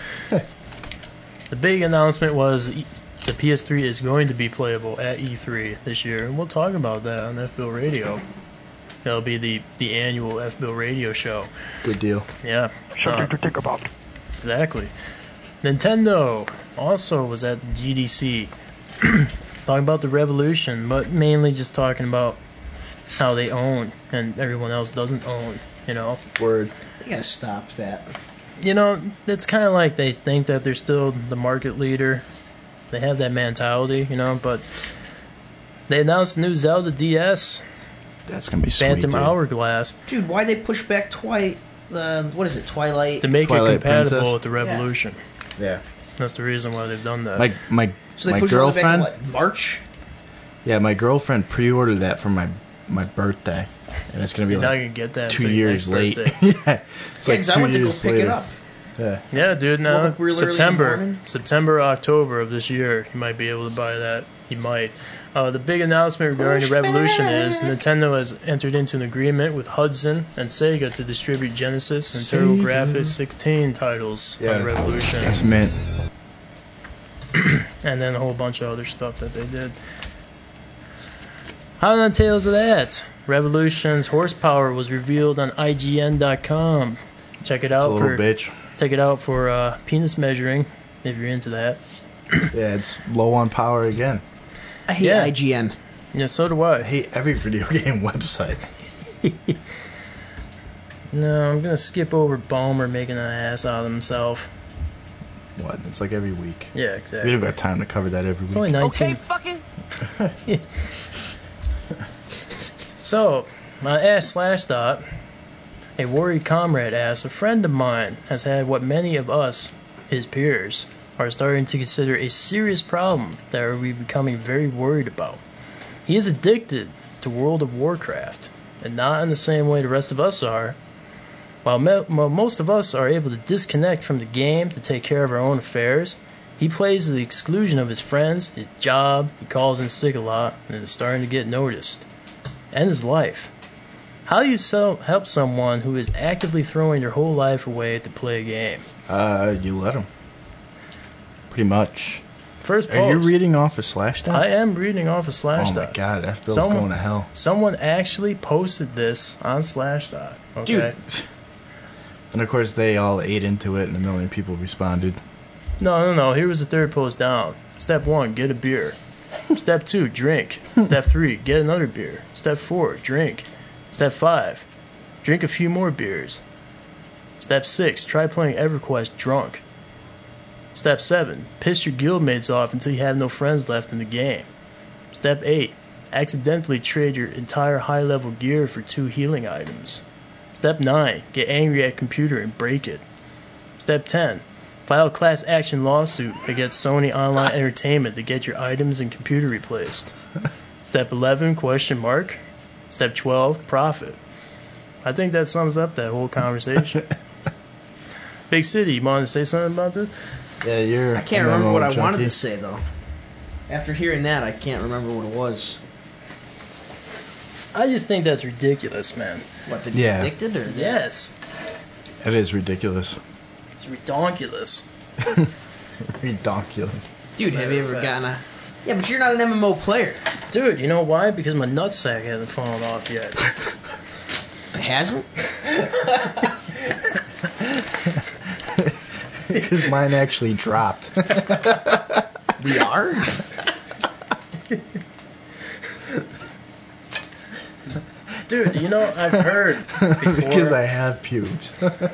The big announcement was the PS3 is going to be playable at E3 this year, and we'll talk about that on FBill Radio. That'll be the annual FBill Radio show. Good deal. Yeah. Something to think about. Exactly. Nintendo also was at the GDC. Talking about the revolution, but mainly just talking about how they own and everyone else doesn't own, Word. You gotta stop that. It's kind of like they think that they're still the market leader. They have that mentality, but they announced the new Zelda DS. That's gonna be sweet, Phantom dude. Hourglass. Dude, why'd they push back Twilight? To make Twilight it compatible Princess? with the Revolution. Yeah. That's the reason why they've done that. My So they pushed all the way girlfriend. back to what, March? Yeah, my girlfriend pre-ordered that for my birthday, and it's gonna be You're not like gonna get that 2 until your years next late. birthday. Yeah, it's like 'cause I 2 went to go years pick it later. up. Yeah, dude. Now Woke up real early in the morning. September, October of this year, you might be able to buy that. You might. The big announcement regarding the Revolution is Nintendo has entered into an agreement with Hudson and Sega to distribute Genesis and TurboGrafx 16 titles on Revolution. That's mint. And then a whole bunch of other stuff that they did. How on the tails of that? Revolution's horsepower was revealed on IGN.com. Check it out Check it out for penis measuring if you're into that. Yeah, it's low on power again. I hate IGN. Yeah, so do I. I hate every video game website. No, I'm gonna skip over Balmer making an ass out of himself. What? It's like every week. Yeah, exactly. We don't got time to cover that every week. It's only 19. fucking. So, Ask Slashdot, a worried comrade asks, a friend of mine has had what many of us, his peers, are starting to consider a serious problem that we're becoming very worried about. He is addicted to World of Warcraft, and not in the same way the rest of us are. While most of us are able to disconnect from the game to take care of our own affairs, he plays to the exclusion of his friends, his job, he calls in sick a lot, and is starting to get noticed. And his life. How do you help someone who is actively throwing their whole life away to play a game? You let him. Pretty much. First post. Are you reading off of Slashdot? I am reading off of Slashdot. Oh my god, FBill's going to hell. Someone actually posted this on Slashdot. Okay. Dude. And of course they all ate into it and a million people responded. No. Here was the third post down. Step 1, get a beer. Step 2, drink. Step 3, get another beer. Step 4, drink. Step 5, drink a few more beers. Step 6, try playing EverQuest drunk. Step 7, piss your guildmates off until you have no friends left in the game. Step 8, Accidentally trade your entire high-level gear for 2 healing items. Step 9. Get angry at computer and break it. Step 10. File a class action lawsuit against Sony Online Entertainment to get your items and computer replaced. Step 11. Question mark. Step 12. Profit. I think that sums up that whole conversation. Big City, you want to say something about this? Yeah, you're. I can't remember what I wanted to say though. After hearing that, I can't remember what it was. I just think that's ridiculous, man. What, that he's addicted or? Yes. It is ridiculous. It's redonkulous. Redonkulous. Dude, have you ever gotten a... Yeah, but you're not an MMO player. Dude, you know why? Because my nutsack hasn't fallen off yet. It hasn't? Because mine actually dropped. We are? Dude, you know, I've heard before... Because I have pubes.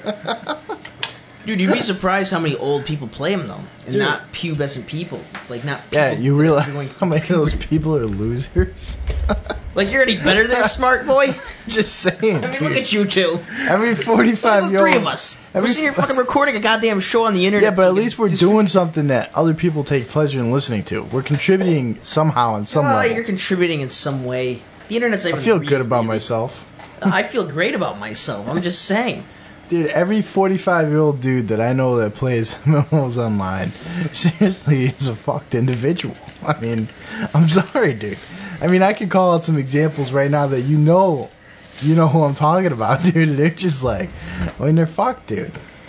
Dude, you'd be surprised how many old people play them, though. And Dude. not pubescent people. Like, not people... Yeah, you realize going how many of those people are losers? Like, you're any better than a smart boy? Just saying. I mean, look at you two. Every 45-year-old... Look, 3 of us. We're sitting here fucking recording a goddamn show on the internet. Yeah, but at least we're doing something that other people take pleasure in listening to. We're contributing somehow in some level. You're contributing in some way. The internet's not I even feel real, good about really. myself. I feel great about myself. I'm just saying. Dude, every 45-year-old dude that I know that plays MMOs online, seriously, is a fucked individual. I mean, I'm sorry, dude. I mean, I could call out some examples right now that you know who I'm talking about, dude. They're just like, I mean, they're fucked, dude.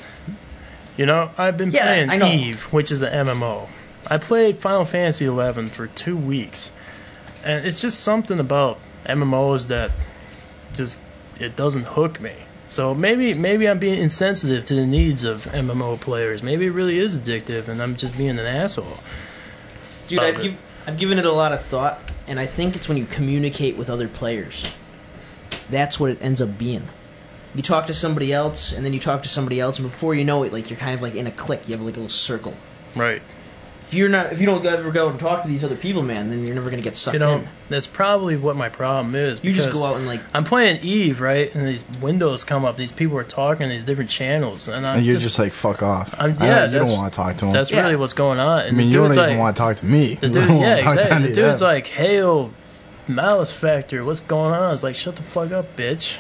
You know, I've been I know. playing EVE, which is an MMO. I played Final Fantasy XI for 2 weeks. And it's just something about MMOs that just, it doesn't hook me. So maybe I'm being insensitive to the needs of MMO players. Maybe it really is addictive and I'm just being an asshole. Dude, I've given it a lot of thought, and I think it's when you communicate with other players. That's what it ends up being. You talk to somebody else, and then you talk to somebody else, and before you know it, like, you're kind of like in a clique. You have like a little circle. Right. If you don't ever go and talk to these other people, man, then you're never gonna get sucked in. That's probably what my problem is. You just go out and like... I'm playing EVE, right? And these windows come up. These people are talking on these different channels. And you're just like, fuck off. You don't want to talk to them. That's really what's going on. And I mean, you don't even want to talk to me. The dude, exactly. The dude's like, hey, yo, Malice Factor, what's going on? It's like, shut the fuck up, bitch.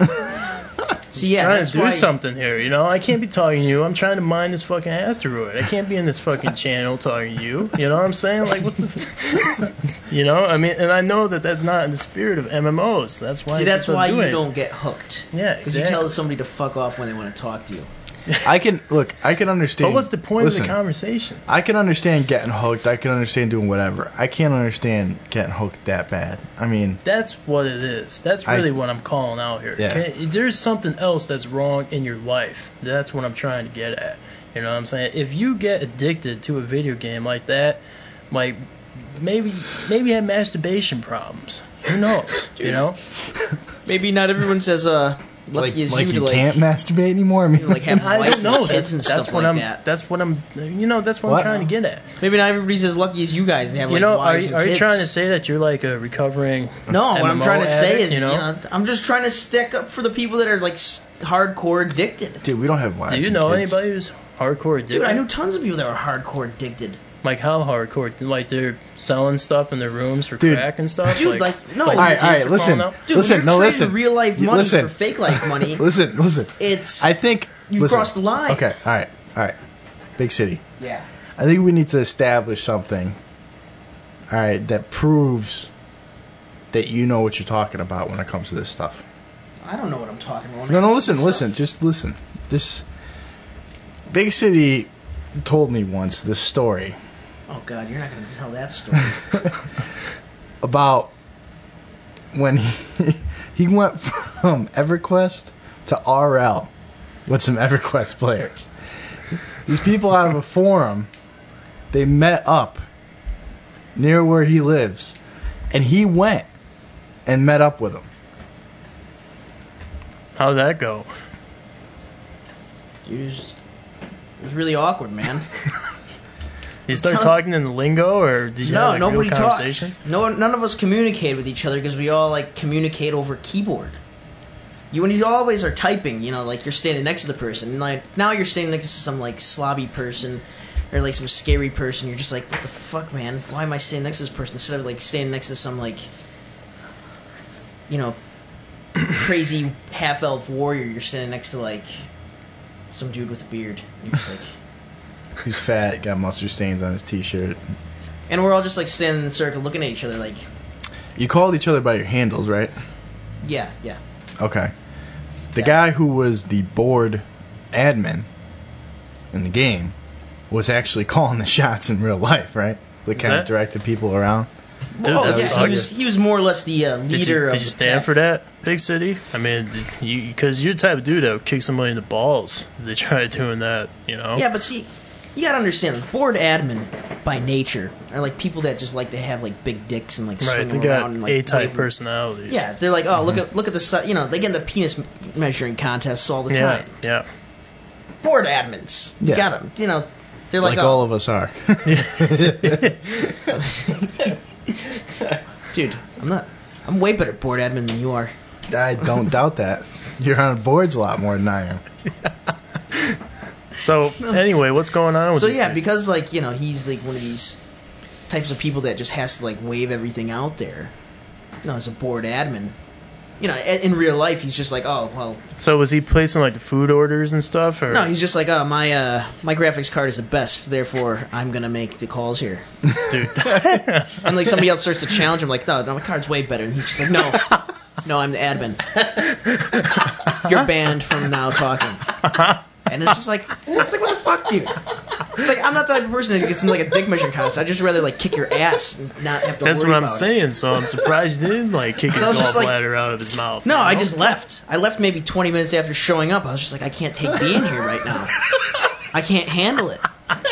See, I'm trying to do something here, you know? I can't be talking to you. I'm trying to mine this fucking asteroid. I can't be in this fucking channel talking to you. You know what I'm saying? Like, what the... You know? I mean, and I know that that's not in the spirit of MMOs. That's why... See, that's why you don't get hooked. Yeah, exactly. Because you tell somebody to fuck off when they want to talk to you. I can understand. But what's the point of the conversation? I can understand getting hooked. I can understand doing whatever. I can't understand getting hooked that bad. I mean, that's what it is. That's really what I'm calling out here. Yeah. Okay? There's something else that's wrong in your life. That's what I'm trying to get at. You know what I'm saying? If you get addicted to a video game like that, like maybe have masturbation problems. Who knows? You know? Maybe not everyone says lucky as like you you to can't masturbate anymore. I mean, like have I don't know. Kids and stuff what like I'm. that. That's what I'm. You know, that's what I'm trying to get at. Maybe not everybody's as lucky as you guys. They have like wives and are kids. you trying to say that you're like a recovering? No, what I'm trying to say is, you know, I'm just trying to stick up for the people that are like hardcore addicted. Dude, we don't have wives. Do you and know kids. anybody who's hardcore addicted? Dude, I knew tons of people that were hardcore addicted. Like how hardcore? Like they're selling stuff in their rooms for Dude. crack and stuff. Dude, no. All right, listen. Dude, listen, when no, you're listen. trading real life money for fake life money. listen. It's I think you've crossed the line. Okay, all right. Big City. Yeah. I think we need to establish something. All right, that proves that you know what you're talking about when it comes to this stuff. I don't know what I'm talking about. No, listen. Just listen. This Big City told me once this story. Oh God, you're not going to tell that story. About when he went from EverQuest to RL with some EverQuest players. These people out of a forum, they met up near where he lives, and he went and met up with them. How'd that go? It was really awkward, man. You start talking in the lingo, or did you have like nobody real conversation? None of us communicate with each other because we all like communicate over keyboard. When you always are typing, like you're standing next to the person, and like now you're standing next to some like slobby person or like some scary person. You're just like, what the fuck, man? Why am I standing next to this person instead of like standing next to some like, crazy half-elf warrior? You're standing next to like some dude with a beard. You're just like, who's fat, got mustard stains on his t-shirt. And we're all just like standing in a circle looking at each other like. You called each other by your handles, right? Yeah. Okay. The guy who was the board admin in the game was actually calling the shots in real life, right? Like kind of directed people around. Dude, he was more or less the leader. Did you stand for that, Big City? I mean, because you're the type of dude that would kick somebody in the balls if they tried doing that, Yeah, but see, you gotta understand, board admin by nature are like people that just like to have like big dicks and like swing them around and like A-type personalities. Yeah, they're like, oh, look at the they get in the penis measuring contests all the time. Yeah. Board admins, you got them. They're like all of us are. Dude, I'm way better board admin than you are. I don't doubt that. You're on boards a lot more than I am. So, anyway, what's going on with this thing? Because, like, he's, like, one of these types of people that just has to, like, wave everything out there, as a board admin. In real life, he's just like, oh, well... So, was he placing, like, the food orders and stuff, or...? No, he's just like, oh, my graphics card is the best, therefore, I'm gonna make the calls here. Dude. And, like, somebody else starts to challenge him, like, no, my card's way better, and he's just like, no, I'm the admin. You're banned from now talking. And it's just like, what the fuck, dude? It's like, I'm not the type of person that gets into like a dick measuring contest. I'd just rather like kick your ass and not have to worry about it. That's what I'm saying, so I'm surprised you didn't like kick his gallbladder out of his mouth. No, I just left. I left maybe 20 minutes after showing up. I was just like, I can't take being here right now. I can't handle it.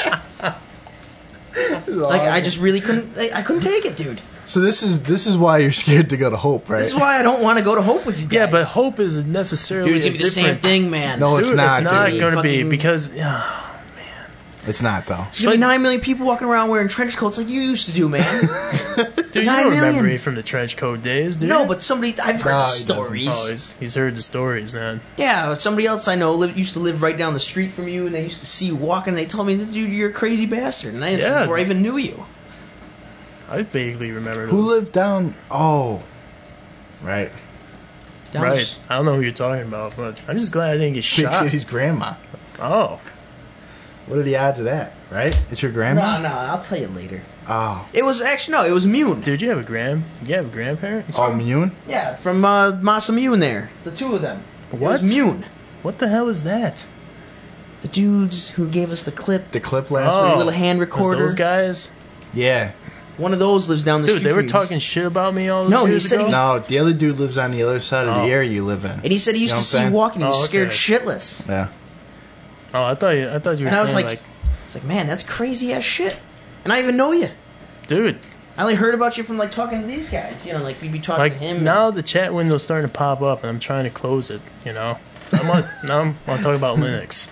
Like, I just really couldn't take it, dude. So this is why you're scared to go to Hope, right? This is why I don't want to go to Hope with you guys. Yeah, but Hope is necessarily it's gonna be the same thing, man. No, dude, it's not. It's not going to be because... It's not, though. There's going to be 9 million people walking around wearing trench coats like you used to do, man. Dude, you don't remember me from the trench coat days, dude. No, but I've heard the stories. Oh, he's heard the stories, man. Yeah, somebody else I know used to live right down the street from you, and they used to see you walking, and they told me, dude, you're a crazy bastard, and before I even knew you. I vaguely remember Who lived down... Oh. Right. Right. I don't know who you're talking about, but I'm just glad I didn't get shot. Big City's grandma. Oh. What are the odds of that, right? It's your grandma? No, I'll tell you later. Oh. It was actually, no, it was Mune. Dude, you have a grandparent? Oh, Mune? Yeah, from Masa Mune there. The two of them. What? It was Mune. What the hell is that? The dudes who gave us the clip. The clip last week? week? The little hand recorder. Those guys? Yeah. One of those lives down the street. Dude, they were talking shit about me all those years ago? he said he was... No, the other dude lives on the other side of the area you live in. And he said he used to see you walking, he was scared shitless. Yeah. Oh, I thought you were saying, and I was like... It's like, man, that's crazy ass shit. And I didn't even know you. Dude. I only heard about you from, like, talking to these guys. Like, we'd be talking to him. Now the chat window's starting to pop up, and I'm trying to close it, now I'm talking about Linux,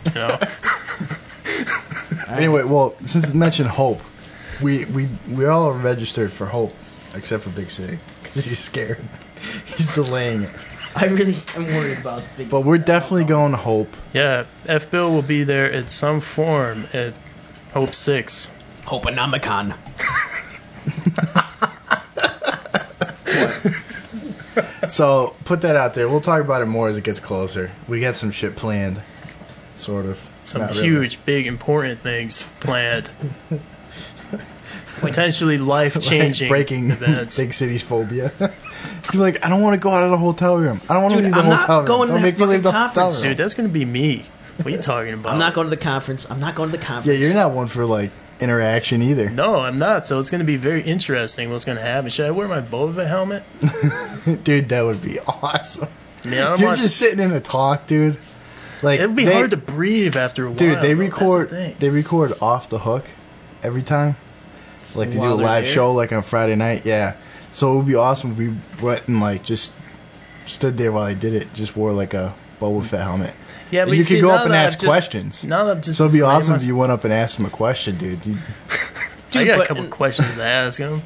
Anyway, well, since it mentioned Hope, we all are registered for Hope, except for Big City, because he's scared. He's delaying it. I really am worried about Big City. But we're definitely going to Hope. Yeah, F-Bill will be there in some form at Hope 6. Hope-a-nomicon. So, put that out there. We'll talk about it more as it gets closer. We got some shit planned. Sort of. Some huge, big, important things planned. Potentially life-changing breaking events. Big City's phobia. It's like, I don't want to go out of the hotel room. I don't want to leave the hotel room. Don't make me leave the hotel room. Dude, that's going to be me. What are you talking about? I'm not going to the conference. Yeah, you're not one for, like, interaction either. No, I'm not. So it's going to be very interesting what's going to happen. Should I wear my Boba Fett helmet? Dude, that would be awesome. Yeah, you're just sitting in a talk, dude. Like, it would be hard to breathe after a while. Dude, they record off the hook every time. Like, they do a live show, like, on Friday night. Yeah. So it would be awesome if we went and, like, just stood there while they did it. Just wore, like, a Boba Fett helmet. Yeah, but you could go up and ask questions. Now that I'm just so it'd be awesome if you went up and asked him a question, dude. I got a couple questions to ask him.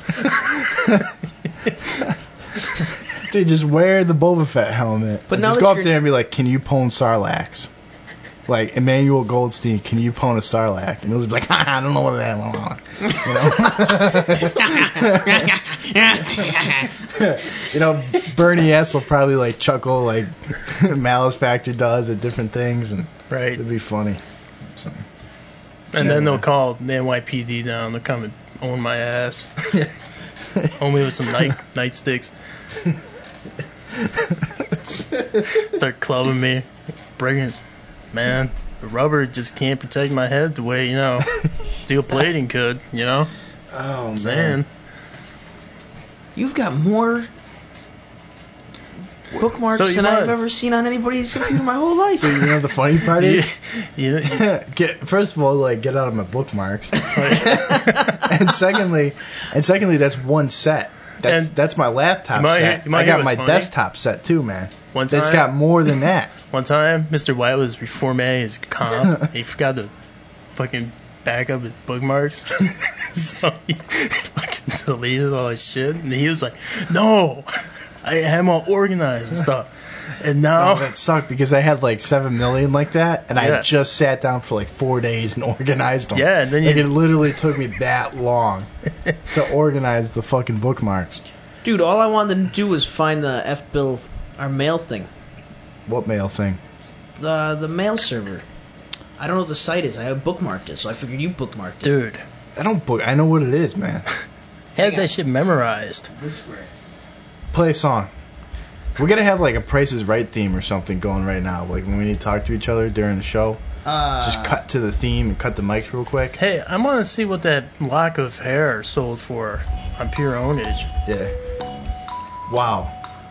Dude, just wear the Boba Fett helmet. But And now just that go up you're- there and be like, can you pwn Sarlacc? Like, Emmanuel Goldstein, can you pwn a Sarlacc? And he'll just be like, I don't know what that is. You know, Bernie S. will probably, like, chuckle like Malice Factor does at different things. And Right. it'd be funny. So, And then they'll call the NYPD down. They'll come and own my ass. Own me with some nightsticks. Start clubbing me. Breaking. Man, the rubber just can't protect my head the way, steel plating could, oh, I'm saying. You've got more bookmarks So you than want- I've ever seen on anybody's computer my whole life. Dude, you know what the funny part is? You First of all, like, get out of my bookmarks. and secondly, that's one set. That's my laptop set. I got my desktop set too, man. One time, it's got more than that. One time, Mr. White was reformatting his comp. He forgot to fucking back up his bookmarks. So he fucking deleted all his shit. And he was like, no, I had them all organized and stuff. And now... Oh, that sucked because I had like 7 million like that, and Yeah. I just sat down for like 4 days and organized them. Yeah, and then it literally took me that long to organize the fucking bookmarks. Dude, all I wanted to do was find the F-bill, our mail thing. What mail thing? The mail server. I don't know what the site is. I bookmarked it, so I figured you bookmarked it. Dude. I know what it is, man. Has that shit memorized. Play a song. We're gonna have like a Price is Right theme or something going right now. Like when we need to talk to each other during the show, just cut to the theme and cut the mics real quick. Hey, I want to see what that lock of hair sold for on Pure Ownage. Yeah. Wow.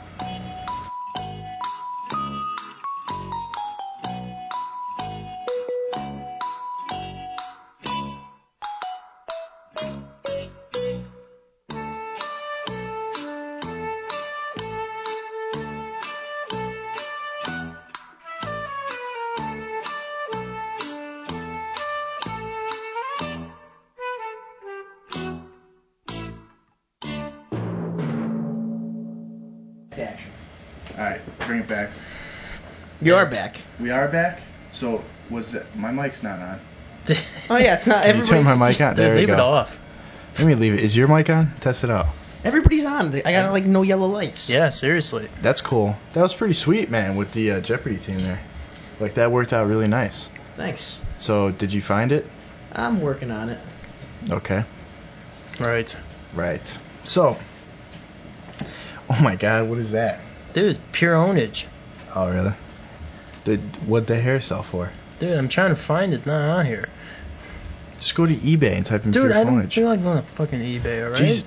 Alright, bring it back. You are back. We are back? So, was it... My mic's not on. Oh yeah, it's not. Can you turn my mic on? There we leave go. it off. Let me leave it. Is your mic on? Test it out. Everybody's on. I got like no yellow lights. Yeah, seriously. That's cool. That was pretty sweet, man, with the Jeopardy team there. Like, that worked out really nice. Thanks. So, did you find it? I'm working on it. Okay. Right. Right. So, oh my god, what is that? Dude, it's Pure Ownage. Oh, really? What'd the hair sell for? Dude, I'm trying to find it. It's not on here. Just go to eBay and type in Dude, Pure I don't Ownage. feel like going to fucking eBay, alright? Jeez.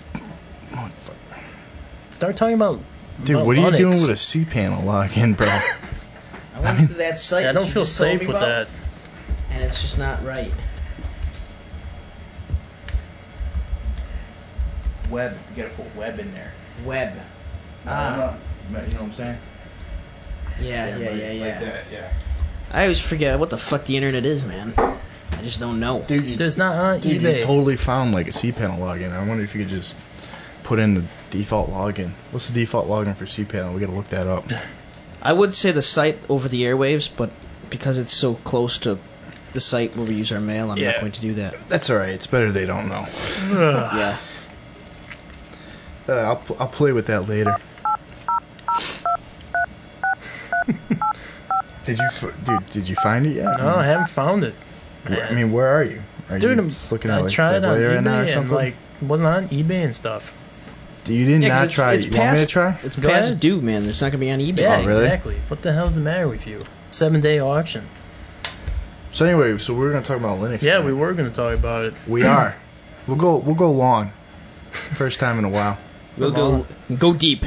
Start talking about Dude, what are you doing with a cPanel login, bro? I went to that site. I that don't you feel just told safe me with about, that. and it's just not right. Web. You gotta put web in there. Web. You know what I'm saying? Yeah. Like that, yeah. I always forget what the fuck the internet is, man. I just don't know. Dude, It's not on you eBay. totally found like a cPanel login. I wonder if you could just put in the default login. What's the default login for cPanel? We gotta look that up. I would say the site over the airwaves, but because it's so close to the site where we use our mail, I'm not going to do that. That's alright. It's better they don't know. Yeah. I'll play with that later. Did you find it yet? No, I haven't found it. I mean, where are you? Are Dude, you I'm just looking at I like tried on Playboy right now eBay or and something? like it wasn't on eBay and stuff. You did Yeah, 'cause not try. It's You past, want me to try? It's Go past ahead. due, man. It's not gonna be on eBay. Yeah, Oh, really? exactly. What the hell's the matter with you? 7-day auction. So anyway, so we're gonna talk about Linux. Yeah, today. we were going to talk about it. We are. We'll go long. First time in a while. We'll go deep.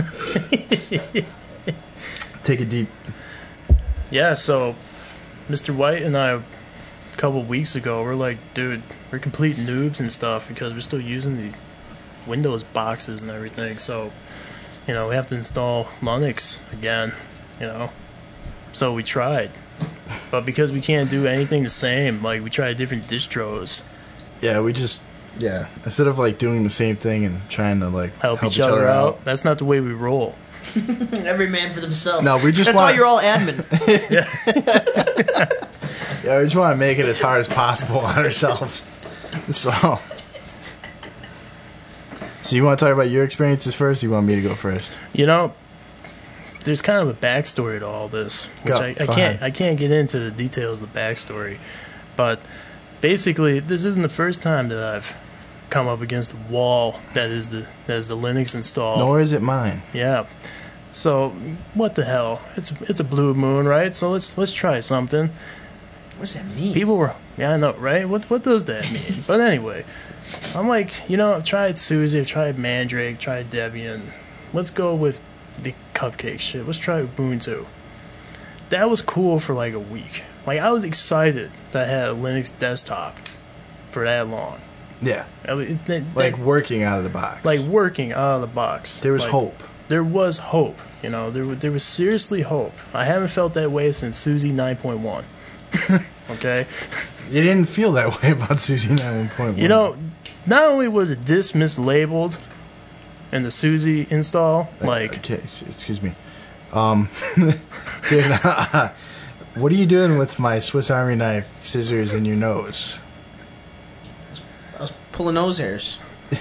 Take it deep. Yeah, so Mr. White and I, a couple weeks ago, we're like, dude, we're complete noobs and stuff because we're still using the Windows boxes and everything. So, we have to install Linux again, So we tried. But because we can't do anything the same, like we tried different distros. Yeah, we just Yeah, instead of like doing the same thing and trying to like help each other out. That's not the way we roll. Every man for themselves. No, we just That's why you're all admin. Yeah, we just want to make it as hard as possible on ourselves. So you want to talk about your experiences first? Or you want me to go first? You know, there's kind of a backstory to all this, which I can't get into the details of the backstory, but basically this isn't the first time that I've come up against a wall that is the Linux install. Nor is it mine. Yeah. So what the hell? It's a blue moon, right? So let's try something. What does that mean? People were, yeah, I know, right? What does that mean? But anyway, I'm like, I've tried SUSE, I've tried Mandrake, tried Debian. Let's go with the cupcake shit. Let's try Ubuntu. That was cool for like a week. Like, I was excited that I had a Linux desktop for that long. Yeah. I mean, like working out of the box. Like working out of the box. There was hope. There was hope. There was seriously hope. I haven't felt that way since SUSE 9.1. Okay? You didn't feel that way about SUSE 9.1. Not only was the disk mislabeled in the SUSE install, like... Okay, excuse me. Dude, what are you doing with my Swiss Army knife scissors in your nose? I was pulling nose hairs.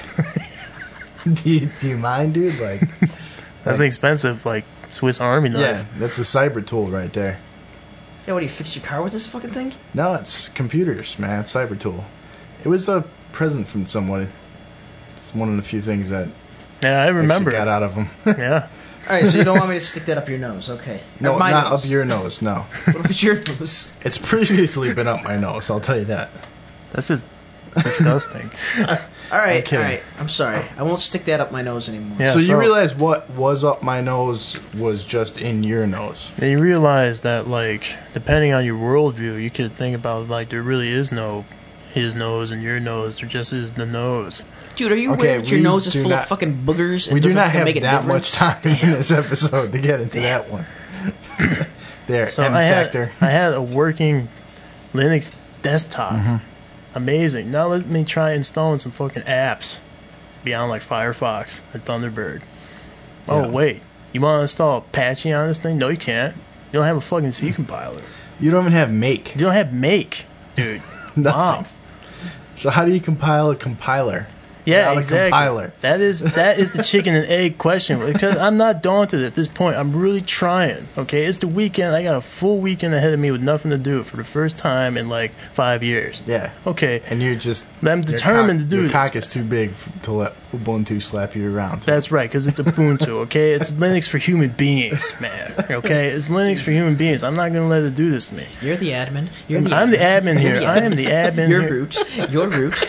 Do you mind, dude? Like... That's an expensive, like, Swiss Army knife. Yeah, that's a cyber tool right there. Yeah, what, do you fix your car with this fucking thing? No, it's computers, man. Cyber tool. It was a present from someone. It's one of the few things that I remember got out of them. Yeah. Alright, so you don't want me to stick that up your nose, okay. No, my not nose. up your nose, no. What about your nose? It's previously been up my nose, I'll tell you that. That's just disgusting. Alright, I'm sorry. I won't stick that up my nose anymore. Yeah, so you realize what was up my nose was just in your nose. And you realize that, like, depending on your worldview, you could think about, like, there really is no his nose and your nose. There just is the nose. Dude, are you aware that your nose is full of fucking boogers? And We do doesn't not have make a that difference? much time in this episode to get into that one. There, So M I factor. had a working Linux desktop. Mm-hmm. Amazing. Now let me try installing some fucking apps beyond like Firefox and Thunderbird. Oh, Yeah. wait. You want to install Apache on this thing? No, you can't. You don't have a fucking C compiler. You don't even have make. You don't have make, dude. Wow. So how do you compile a compiler? Yeah, Without exactly. A compiler. That is the chicken and egg question. Because I'm not daunted at this point. I'm really trying. Okay, it's the weekend. I got a full weekend ahead of me with nothing to do for the first time in like 5 years. Yeah. Okay. And you're just... I'm determined to do your this. Your cock is too big to let Ubuntu slap you around. That's right, because it's Ubuntu, okay? It's Linux for human beings, man. Okay? It's Linux for human beings. I'm not going to let it do this to me. You're the admin. I'm the admin here. I am the admin You're here. root. You're root.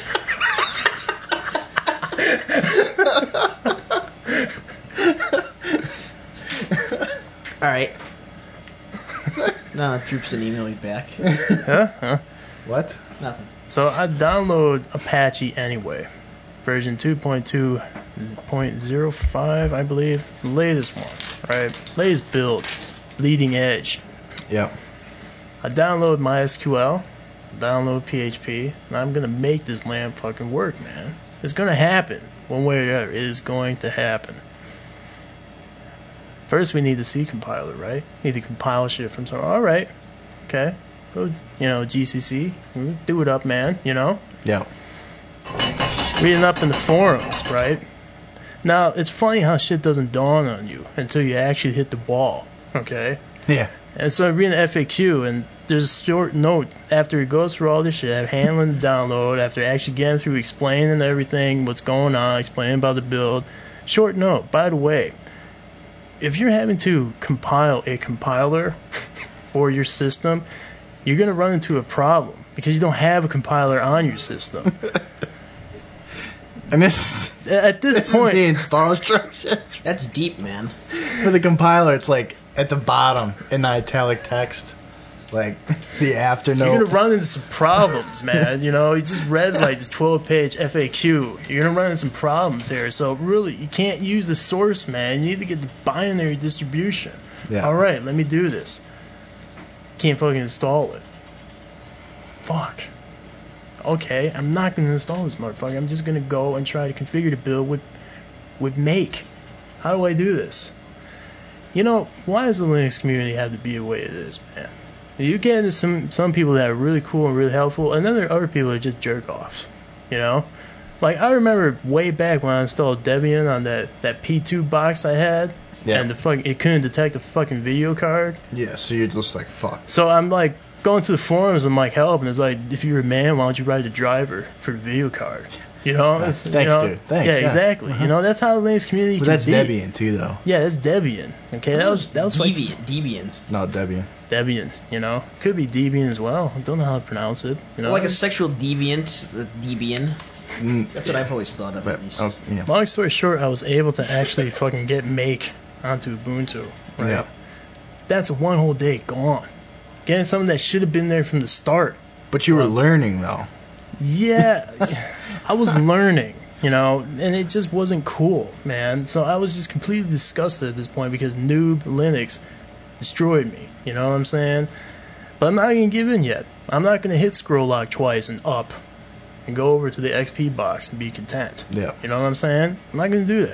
Alright. No, Droops didn't email me back. Huh? What? Nothing. So I download Apache anyway. Version 2.2.05, I believe. The latest one, right? Latest build. Leading edge. Yep. I download MySQL, download PHP, and I'm going to make this lamp fucking work, man. It's going to happen. One way or the other. It is going to happen. First, we need the C compiler, right? Need to compile shit from somewhere. Alright. Okay. Go, GCC. Do it up, man, Yeah. Reading up in the forums, right? Now, it's funny how shit doesn't dawn on you until you actually hit the wall, okay? Yeah. And so I read an FAQ, and there's a short note after it goes through all this shit, handling the download, after actually getting through explaining everything, what's going on, explaining about the build. Short note, by the way, if you're having to compile a compiler for your system, you're going to run into a problem because you don't have a compiler on your system. And this at this point, is the install instructions. That's deep, man. For the compiler, it's like at the bottom in the italic text, like the after note. You're going to run into some problems, man. You just read like this 12-page FAQ. You're going to run into some problems here. So really, you can't use the source, man. You need to get the binary distribution. Yeah. All right, let me do this. Can't fucking install it. Fuck. Okay, I'm not going to install this motherfucker. I'm just going to go and try to configure the build with make. How do I do this? You know, why does the Linux community have to be a way of this, man? You get into some people that are really cool and really helpful, and then there are other people that are just jerk-offs, you know? Like, I remember way back when I installed Debian on that P2 box I had, and it couldn't detect a fucking video card. Yeah, so you're just like, fuck. So I'm like, going to the forums and like help, and it's like, if you're a man, why don't you write a driver for the video card? You know? Thanks, you know? dude. Thanks. Yeah, exactly. You know, that's how the Linux community But can that's be. Debian too, though. Yeah, that's Debian. Okay, that was Debian. No, Debian. Debian, you know. Could be Debian as well. I don't know how to pronounce it. You know? Like a sexual deviant, Debian. That's what I've always thought of, at least. Yeah. Long story short, I was able to actually fucking get make onto Ubuntu. Right? Yeah. That's one whole day gone. Getting something that should have been there from the start. But you were learning, though. Yeah, I was learning, you know, and it just wasn't cool, man. So I was just completely disgusted at this point because Noob Linux destroyed me, you know what I'm saying? But I'm not going to give in yet. I'm not going to hit scroll lock twice and up and go over to the XP box and be content. Yeah. You know what I'm saying? I'm not going to do that.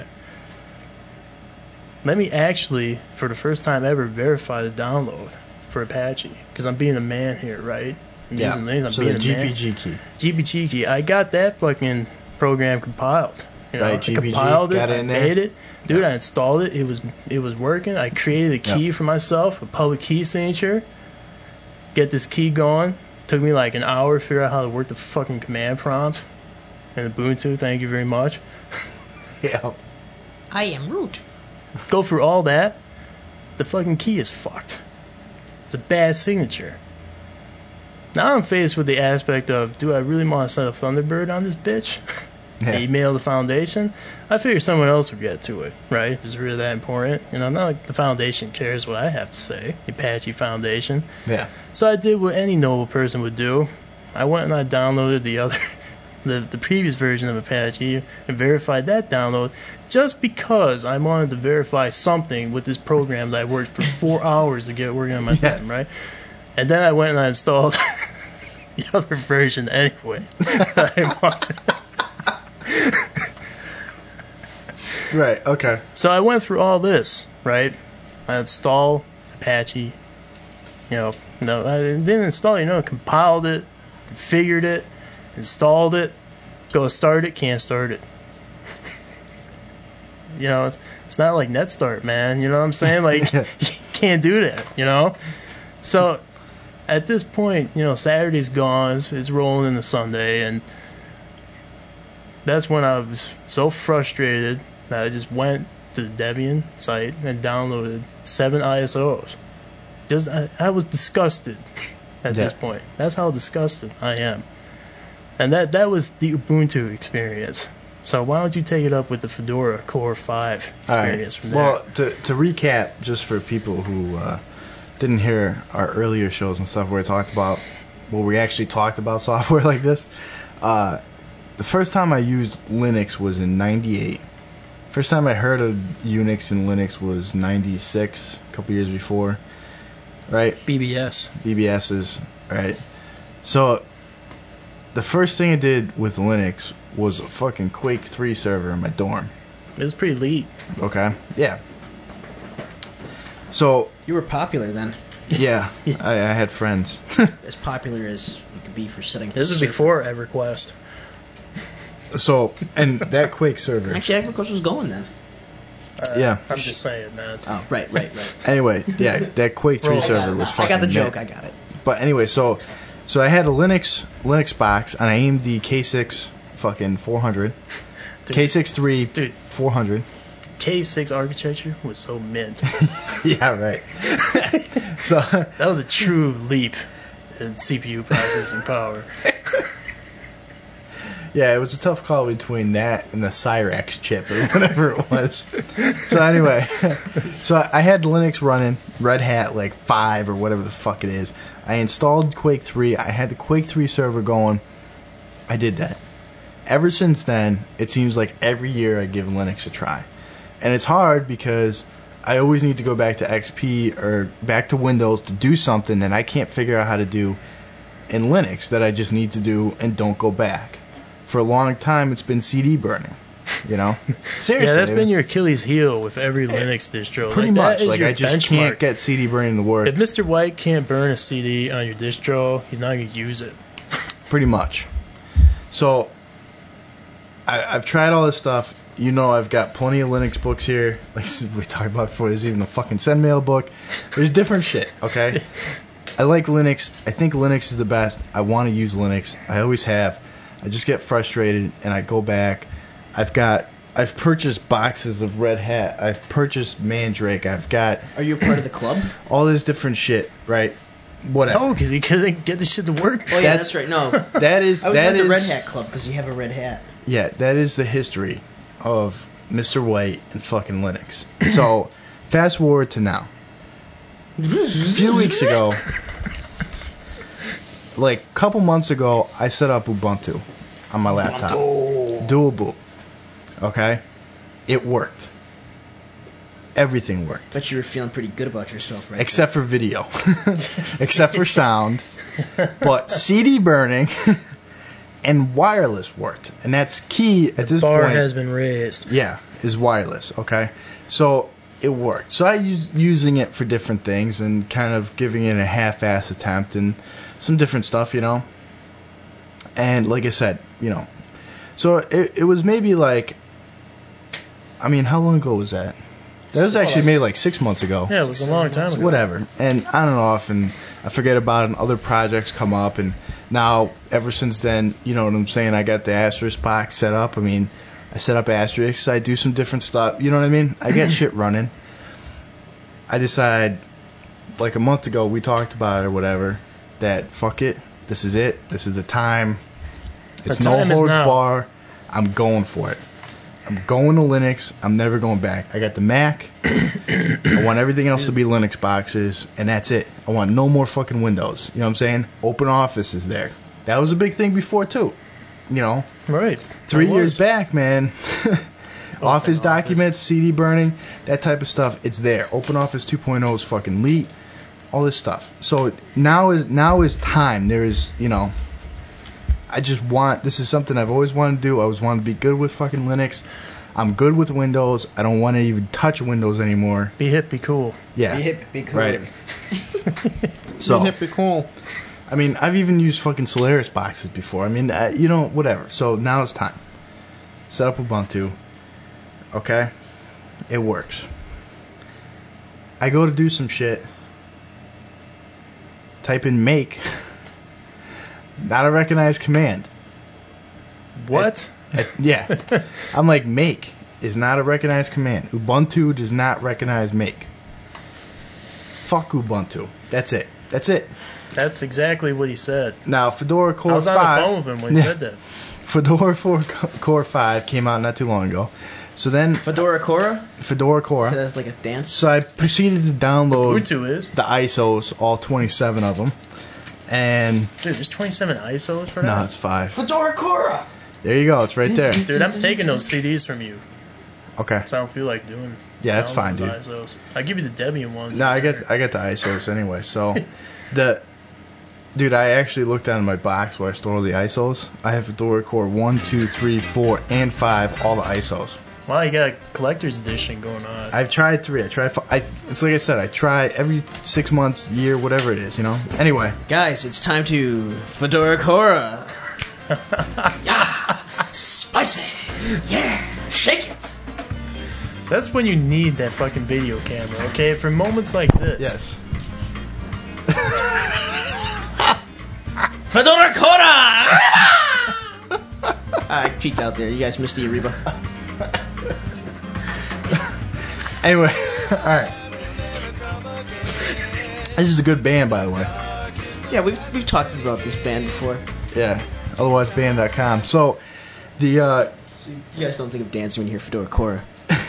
Let me actually, for the first time ever, verify the download for Apache, because I'm being a man here, right? I'm using Linux, I'm so being the a man. GPG key. GPG key. I got that fucking program compiled. You know, Right, I GPG, compiled it, got it I in there? made it. Dude, I installed it. It was working. I created a key for myself, a public key signature. Get this key going. Took me like an hour to figure out how to work the fucking command prompt in Ubuntu. Thank you very much. Yeah. I am root. Go through all that. The fucking key is fucked. It's a bad signature. Now I'm faced with the aspect of, do I really want to set up Thunderbird on this bitch? Yeah. Email the foundation? I figure someone else would get to it, right? If it's really that important. You know, not like the foundation cares what I have to say. The Apache Foundation. Yeah. So I did what any noble person would do. I went and I downloaded the previous version of Apache and verified that download just because I wanted to verify something with this program that I worked for 4 hours to get working on my system, right? And then I went and I installed the other version anyway. Right, okay. So I went through all this, right? I installed Apache, I didn't install it, I compiled it, configured it, installed it, go start it, can't start it. You know, it's not like NetStart, man, you know what I'm saying? Like, you can't do that, you know? So, at this point, Saturday's gone, it's rolling into Sunday, and that's when I was so frustrated that I just went to the Debian site and downloaded 7 ISOs. I was disgusted at this point. That's how disgusted I am. And that was the Ubuntu experience. So why don't you take it up with the Fedora Core 5 experience from there? Well, to recap, just for people who didn't hear our earlier shows and stuff where we actually talked about software like this, the first time I used Linux was in 98. First time I heard of Unix and Linux was 96, a couple years before, right? BBS's, right? So the first thing I did with Linux was a fucking Quake 3 server in my dorm. It was pretty elite. Okay, yeah. So you were popular then. Yeah, I had friends. As popular as you could be for setting. This is before EverQuest. So, and that Quake server. Actually, EverQuest was going then. Yeah. I'm just saying, man. Oh, right. Anyway, yeah, that Quake 3 server was fucking. I got the joke. Mid. I got it. But anyway, so I had a Linux box, and I aimed the K6 fucking 400, K6 400. K6 architecture was so mint. Yeah, right. So that was a true leap in CPU processing power. Yeah, it was a tough call between that and the Cyrax chip or whatever it was. So anyway, so I had Linux running, Red Hat like 5 or whatever the fuck it is. I installed Quake 3. I had the Quake 3 server going. I did that. Ever since then, it seems like every year I give Linux a try. And it's hard because I always need to go back to XP or back to Windows to do something that I can't figure out how to do in Linux that I just need to do and don't go back. For a long time, it's been CD burning. You know, seriously. Yeah, that's been your Achilles heel with every Linux distro. Pretty much. Like I just can't get CD burning to work. If Mr. White can't burn a CD on your distro, he's not going to use it. Pretty much. So I've tried all this stuff. You know, I've got plenty of Linux books here. Like we talked about before, there's even a fucking SendMail book. There's different shit, okay? I like Linux. I think Linux is the best. I want to use Linux. I always have. I just get frustrated and I go back. I've purchased boxes of Red Hat. I've purchased Mandrake. I've got. Are you a part of the club? All this different shit, right? Whatever. No, because he couldn't get the shit to work. Oh yeah, that's right. No, that is I was that in the is Red Hat club because you have a red hat. Yeah, that is the history of Mr. White and fucking Linux. So, fast forward to now. A few weeks ago, like a couple months ago, I set up Ubuntu on my laptop. Dual boot. Okay? It worked. Everything worked. Bet you were feeling pretty good about yourself, right? Except for video. Except for sound. But CD burning and wireless worked. And that's key at this point. The bar has been raised. Yeah, is wireless, okay? So it worked. So I using it for different things and kind of giving it a half-ass attempt and some different stuff, you know? And like I said, you know, so it was maybe like, I mean, how long ago was that? That was actually maybe like 6 months ago. Yeah, it was a long time ago. Whatever. And on and off, and I forget about it, and other projects come up, and now, ever since then, you know what I'm saying, I got the Asterisk box set up. I mean, I set up Asterisk, I do some different stuff, you know what I mean? I get shit running. I decide, like a month ago, we talked about it or whatever, that fuck it, this is the time. It's no holds bar. I'm going for it. I'm going to Linux. I'm never going back. I got the Mac. I want everything else to be Linux boxes, and that's it. I want no more fucking Windows. You know what I'm saying? Open Office is there. That was a big thing before, too. You know? Right. 3 years back, man. Office documents, CD burning, that type of stuff, it's there. Open Office 2.0 is fucking elite. All this stuff. So now is time. There is, you know... this is something I've always wanted to do. I always wanted to be good with fucking Linux. I'm good with Windows. I don't want to even touch Windows anymore. Be hip, be cool. Yeah. Be hip, be cool. Right. So, be hip, be cool. I mean, I've even used fucking Solaris boxes before. I mean, you know, whatever. So now it's time. Set up Ubuntu. Okay? It works. I go to do some shit. Type in make. Not a recognized command. What? Yeah. I'm like, make is not a recognized command. Ubuntu does not recognize make. Fuck Ubuntu. That's it. That's exactly what he said. Now, Fedora Core 5... I was on the phone with him when he said that. Fedora Core 5 came out not too long ago. So then... Fedora Core? Fedora Core. So that's like a dance? So I proceeded to download the ISOs, all 27 of them. And... Dude, there's 27 ISOs for that? No, it's 5. Fedora Core! There you go. It's right there. Dude, I'm taking those CDs from you. Okay. So I don't feel like doing... Yeah, that's fine, dude. ISOs. I'll give you the Debian ones. No, I get the ISOs anyway. So, dude, I actually looked down in my box where I store all the ISOs. I have Fedora Core 1, 2, 3, 4, and 5, all the ISOs. Wow, you got a collector's edition going on. I've tried 3. I tried 5. It's like I said, I try every 6 months, year, whatever it is, you know? Anyway. Guys, it's time to Fedora Core. Yeah! Spicy! Yeah! Shake it! That's when you need that fucking video camera, okay? For moments like this. Yes. Fedora Core! I peeked out there. You guys missed the Ariba. Anyway, alright. This is a good band, by the way. Yeah, we've talked about this band before. Yeah, otherwiseband.com. So, you guys don't think of dancing when you hear Fedora Core.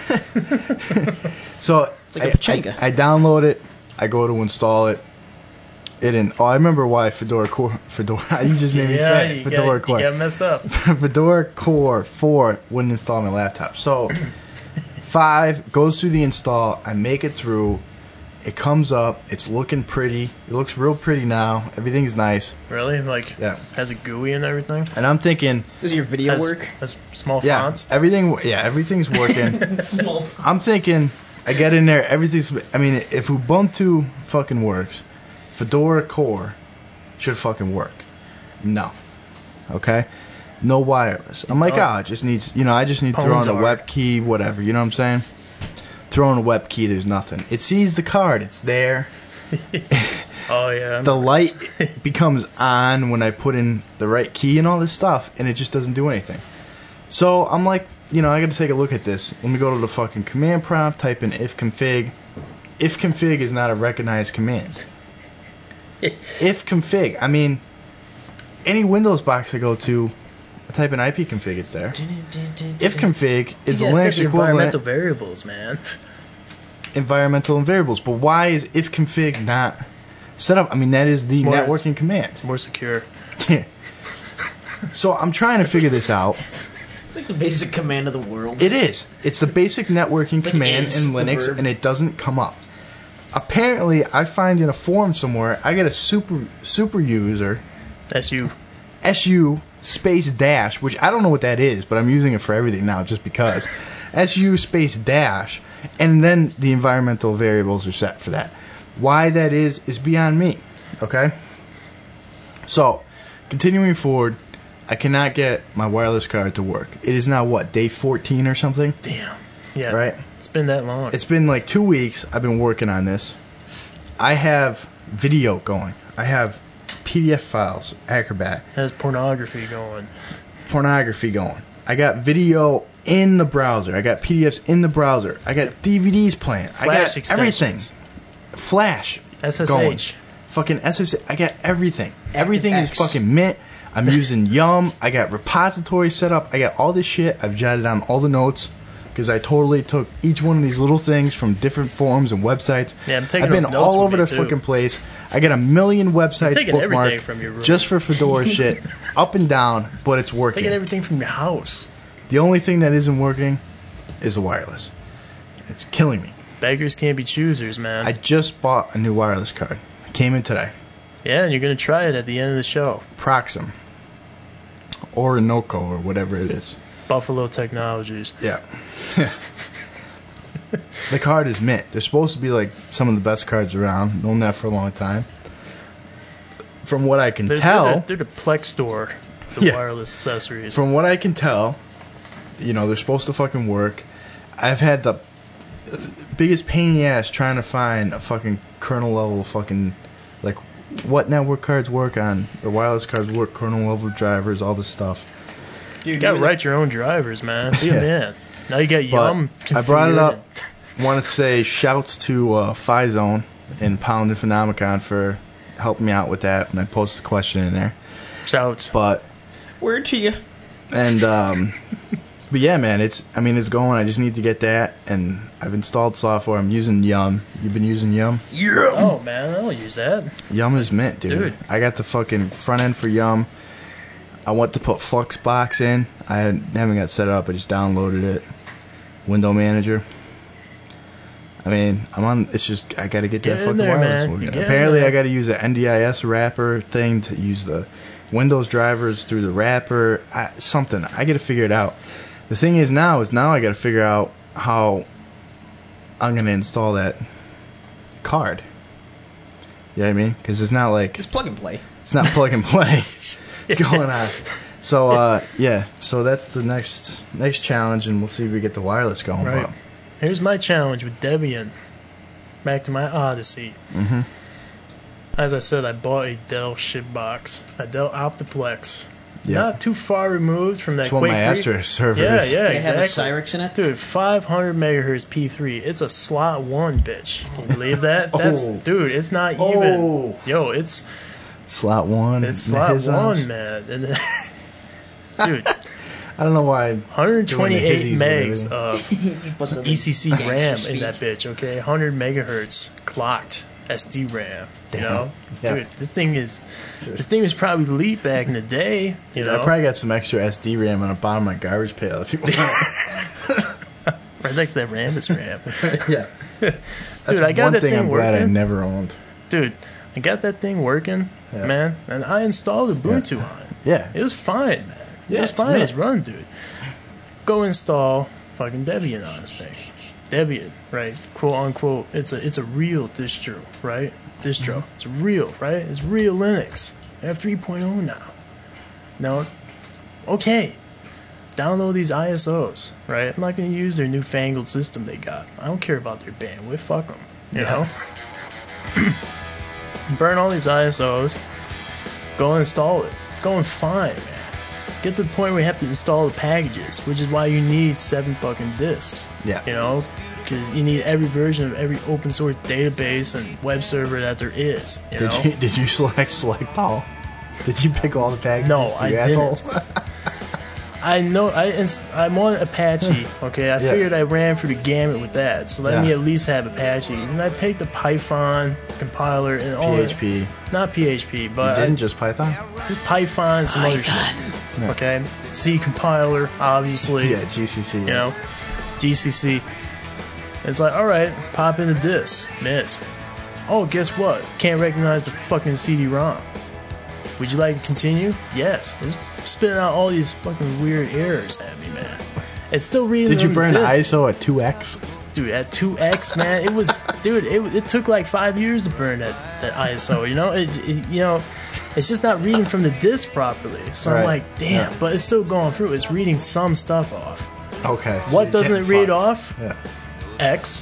So, it's like a pachenga. I download it, I go to install it. I remember why Fedora. You just made me say it. Fedora Core. You got messed up. Fedora Core 4 wouldn't install on my laptop. So, 5 goes through the install. I make it through. It comes up. It's looking pretty. It looks real pretty now. Everything's nice. Really? Like, Yeah. has a GUI and everything? And I'm thinking, Does your video Has, work? has small yeah, fonts? everything's working. Small. I'm thinking, I get in there, everything's. I mean, if Ubuntu fucking works, Fedora Core should fucking work. No. Okay? No wireless. I'm like, it just needs, I just need to throw in a web key, whatever. You know what I'm saying? Throw in a web key, there's nothing. It sees the card, it's there. Oh, yeah. The light becomes on when I put in the right key and all this stuff, and it just doesn't do anything. So I'm like, I gotta take a look at this. Let me go to the fucking command prompt, type in ifconfig. Ifconfig is not a recognized command. Ifconfig, I mean, any Windows box I go to, I type in ipconfig, it's there. Ifconfig is the Linux equivalent. Environmental variables, man. Environmental and variables, but why is ifconfig not set up? I mean, that is the networking command. It's more secure. Yeah. So I'm trying to figure this out. It's like the basic command of the world. It is. It's the basic networking Like command is, in the Linux, verb. and it doesn't come up. Apparently, I find in a forum somewhere, I get a super user. SU space dash, which I don't know what that is, but I'm using it for everything now just because. SU space dash, and then the environmental variables are set for that. Why that is beyond me. Okay? So, continuing forward, I cannot get my wireless card to work. It is now, day 14 or something? Damn. Yeah. Right? It's been that long. It's been like 2 weeks I've been working on this. I have video going. I have PDF files, Acrobat. Has pornography going. I got video in the browser. I got PDFs in the browser. I got DVDs playing. I got everything. Flash. SSH. Going. Fucking SSH. I got everything. Everything is fucking mint. I'm using Yum. I got repository set up. I got all this shit. I've jotted down all the notes because I totally took each one of these little things from different forums and websites. Yeah, I'm taking I've been those notes all over with the me, too. fucking place. I got a million websites taking everything bookmarked from your room. just for Fedora shit, up and down, but it's working. Taking everything from your house. The only thing that isn't working is the wireless. It's killing me. Beggars can't be choosers, man. I just bought a new wireless card. It came in today. Yeah, and you're going to try it at the end of the show. Proxim. Orinoco or whatever it is. Buffalo Technologies. Yeah. The card is mint. They're supposed to be like some of the best cards around. Known that for a long time. From what I can tell... They're the Plex store, the wireless accessories. From what I can tell, they're supposed to fucking work. I've had the biggest pain in the ass trying to find a fucking kernel level fucking, like, what network cards work on, or wireless cards work, kernel level drivers, all this stuff. You gotta write your own drivers, man. Be a man. Now you got Yum. I brought it up. Want to say shouts to Phizone and Pound and Phenomicon for helping me out with that, and I posted the question in there. Shouts. But word to you. And but yeah, man, it's going. I just need to get that, and I've installed software. I'm using Yum. You've been using Yum? Yeah. Oh man, I'll use that. Yum is mint, dude. I got the fucking front end for Yum. I want to put Fluxbox in. I haven't got set up. I just downloaded it. Window Manager. I mean, it's just, I gotta get that fucking wireless working. Apparently, I gotta use an NDIS wrapper thing to use the Windows drivers through the wrapper. Something. I gotta figure it out. The thing is now I gotta figure out how I'm gonna install that card. You know what I mean? Because it's not like... It's plug and play. It's not plug and play going on. So, so that's the next challenge, and we'll see if we get the wireless going. Right. But. Here's my challenge with Debian. Back to my Odyssey. Mm-hmm. As I said, I bought a Dell shitbox, a Dell Optiplex. Yep. Not too far removed from that That's what my Asterisk server is. Yeah, Did exactly. it have a Cyrix in it? Dude, 500 megahertz P3. It's a slot 1, bitch. Can you believe that? Dude, it's not even. Yo, it's... Slot 1. It's slot 1, man. And dude... I don't know why. 128 megs of ECC RAM in that bitch, okay? 100 megahertz clocked SD RAM. You know? Yeah. Dude, this thing was probably leaked back in the day. You know? I probably got some extra SD RAM on the bottom of my garbage pail if you want. Right next to that RAM is RAM. Yeah. Dude, That's I got one that thing thing I'm glad I working. never owned. Dude, I got that thing working, Yeah. man, and I installed Ubuntu on it. Yeah. It was fine, man. Yeah, It was it's fine. It was real. running, dude. Go install fucking Debian on this thing. Debian, right? Quote unquote. It's a real distro, right? Distro. It's real, right? It's real Linux. They have 3.0 now. Now, okay. Download these ISOs, right? I'm not going to use their newfangled system they got. I don't care about their bandwidth. Fuck them. You know? Burn all these ISOs. Go and install it. It's going fine, man. Get to the point where you have to install the packages, which is why you need 7 fucking disks. Yeah. You know? Because you need every version of every open source database and web server that there is. You know? Did you select all? Did you pick all the packages? No, you I asshole? didn't. I know I'm on Apache. Okay, I figured I ran through the gamut with that, so let me at least have Apache. And I picked the Python compiler and all PHP. Not PHP, but You didn't just Python? just Python and some other shit. Yeah. Okay, C compiler, obviously. Yeah, GCC. You know, GCC. It's like, all right, pop in the disk, mint. Oh, guess what? Can't recognize the fucking CD-ROM. Would you like to continue? Yes. It's spitting out all these fucking weird errors at me, man. It's still reading. Did you on burn the disk. ISO at 2x? Dude, at 2x, man, it was, dude, it took like 5 years to burn that ISO. You know, you know, it's just not reading from the disk properly. So I'm like, damn, but it's still going through. It's reading some stuff off. Okay. So What doesn't it read off? Yeah. X.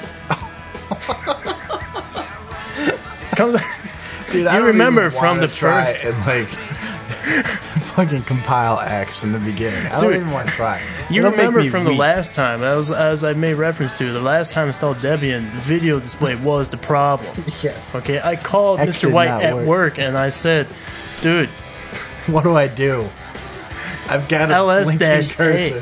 Comes. Dude, you remember from the try first and like fucking compile X from the beginning. I don't even want to try. You It'll remember make me from weep. the last time, as I made reference to, the last time I installed Debian, the video display was the problem. Yes. Okay, I called X Mr. did White not at work and I said, dude, what do I do? I've got a blinking LS-A. cursor.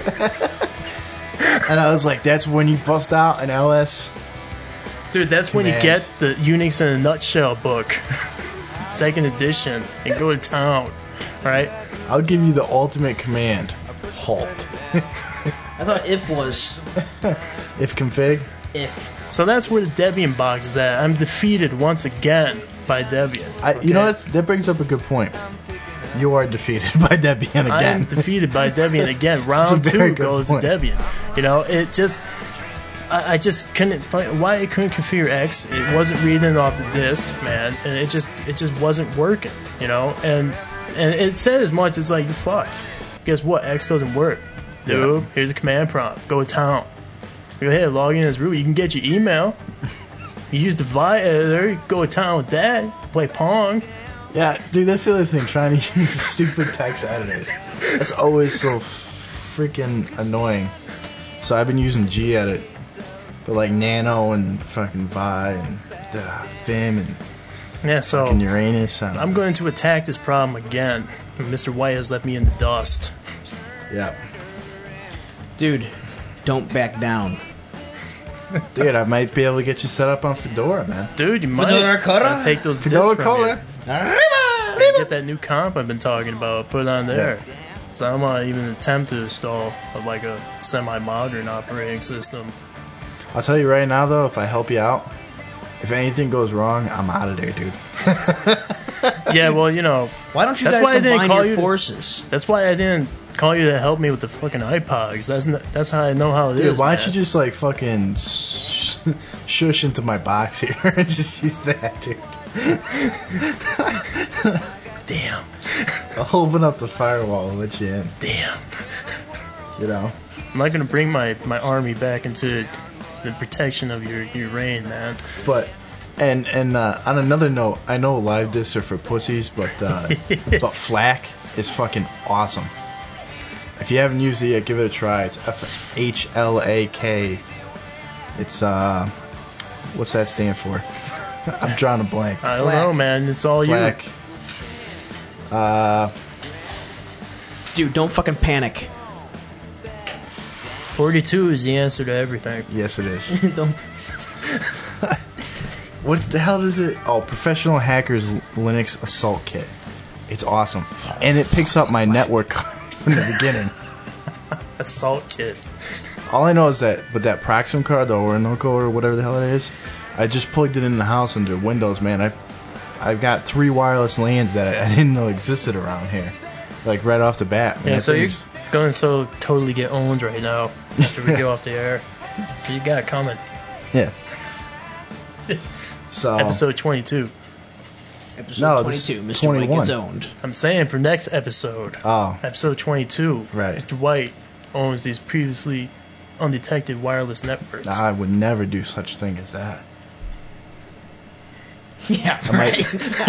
And I was like, that's when you bust out an LS. Dude, that's when you Command. get the Unix in a Nutshell book, second edition, and go to town, right? I'll give you the ultimate command. Halt. I thought if was. If config? If. So that's where the Debian box is at. I'm defeated once again by Debian. You know, that brings up a good point. You are defeated by Debian again. I am defeated by Debian again. Round That's a very 2 good goes point. to Debian. You know, it just... I just couldn't find why it couldn't configure X. It wasn't reading off the disk, man, and it just wasn't working, you know. And it said as much as like, you fucked. Guess what? X doesn't work, dude. Here's a command prompt. Go to town. Go ahead, log in as root. You can get your email. You use the Vi editor. You go to town with that. Play Pong. Yeah, dude, that's the other thing. Trying to use stupid text editors. That's always so freaking annoying. So I've been using gedit. But like Nano and fucking Vi and Vim and Yeah, so fucking Uranus. I'm going to attack this problem again. Mr. White has left me in the dust. Yeah. Dude, don't back down. Dude, I might be able to get you set up on Fedora, man. Dude, you might. Fedora Coda? I'll take those disks Fedora from Coda. you. Get that new comp I've been talking about, put it on there. So I'm not even attempt to install like a semi-modern operating system. I'll tell you right now, though, if I help you out, if anything goes wrong, I'm out of there, dude. Yeah, well, you know. Why don't you that's guys why I didn't combine call your you forces? That's why I didn't call you to help me with the fucking iPods. That's how I know how it is. Dude, why don't man. you just like fucking shush into my box here and just use that, dude? Damn. I'll open up the firewall and let you in. Damn. You know? I'm not gonna bring my army back into the protection of your reign, man. But and on another note, I know live discs are for pussies, but FLAC is fucking awesome. If you haven't used it yet, give it a try. It's FHLAK. It's what's that stand for? I'm drawing a blank. I don't know, man. It's all FLAC. Dude, don't fucking panic. 42 is the answer to everything. Yes, it is. Don't. What the hell is it? Oh, Professional Hackers Linux Assault Kit. It's awesome. And it picks up my network card from the beginning. Assault kit. All I know is that with that Proxim card, the Orinoco or whatever the hell it is, I just plugged it in the house under Windows, man. I've got 3 wireless LANs that I didn't know existed around here, like right off the bat. Yeah, so you're going to totally get owned right now after we go off the air. You got it coming. Yeah. So episode 22. Episode 22, Mr. 21. White gets owned. I'm saying for next episode. Oh. Episode 22. Right. Mr. White owns these previously undetected wireless networks. I would never do such thing as that. Yeah, right.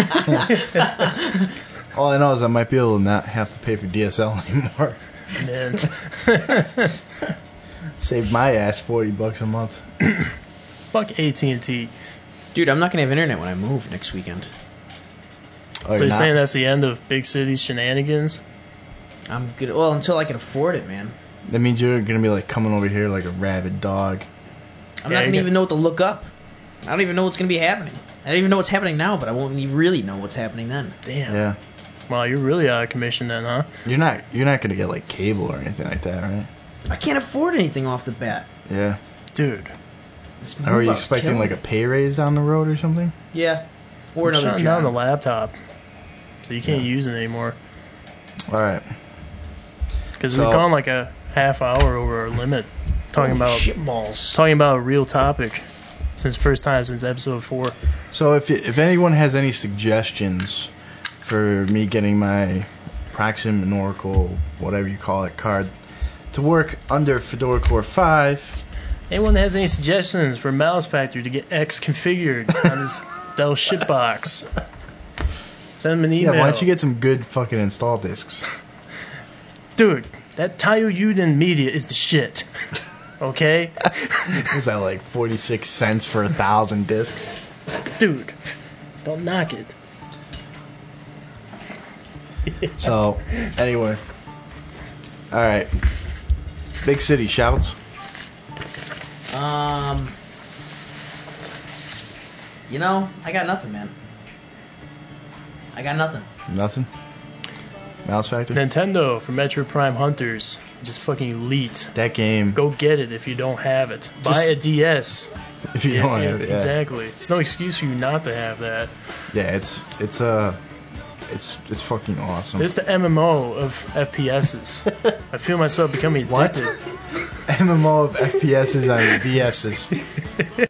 All I know is I might be able to not have to pay for DSL anymore. Man. Save my ass $40 a month. Fuck AT&T. Dude, I'm not going to have internet when I move next weekend. Oh, so you're saying that's the end of big city shenanigans? I'm good. Well, until I can afford it, man. That means you're going to be like coming over here like a rabid dog. I'm not going to even know what to look up. I don't even know what's going to be happening. I don't even know what's happening now, but I won't even really know what's happening then. Damn. Yeah. Wow, you're really out of commission then, huh? You're not going to get like cable or anything like that, right? I can't afford anything off the bat. Yeah. Dude. Are you expecting like a pay raise down the road or something? Yeah. Or another shutting job. down the laptop, so you can't use it anymore. All right. Because we've gone like a half hour over our limit talking about shitballs. Talking about a real topic since first time since episode 4. So if anyone has any suggestions for me getting my Proxim and Oracle, whatever you call it, card to work under Fedora Core 5. Anyone that has any suggestions for Mouse Factory to get X configured on this Dell shitbox, send them an email. Yeah, why don't you get some good fucking install discs? Dude, that Taiyo Yuden media is the shit. Okay? Was that like 46 cents for 1,000 discs? Dude, don't knock it. So, anyway. Alright. Big city shouts. You know, I got nothing, man. I got nothing. Nothing? Mouse Factory? Nintendo for Metro Prime Hunters. Just fucking elite. That game. Go get it if you don't have it. Buy a DS. If you don't have it, yeah. Exactly. There's no excuse for you not to have that. Yeah, it's fucking awesome. It's the MMO of FPSs. I feel myself becoming addicted. MMO of FPSs on DSs.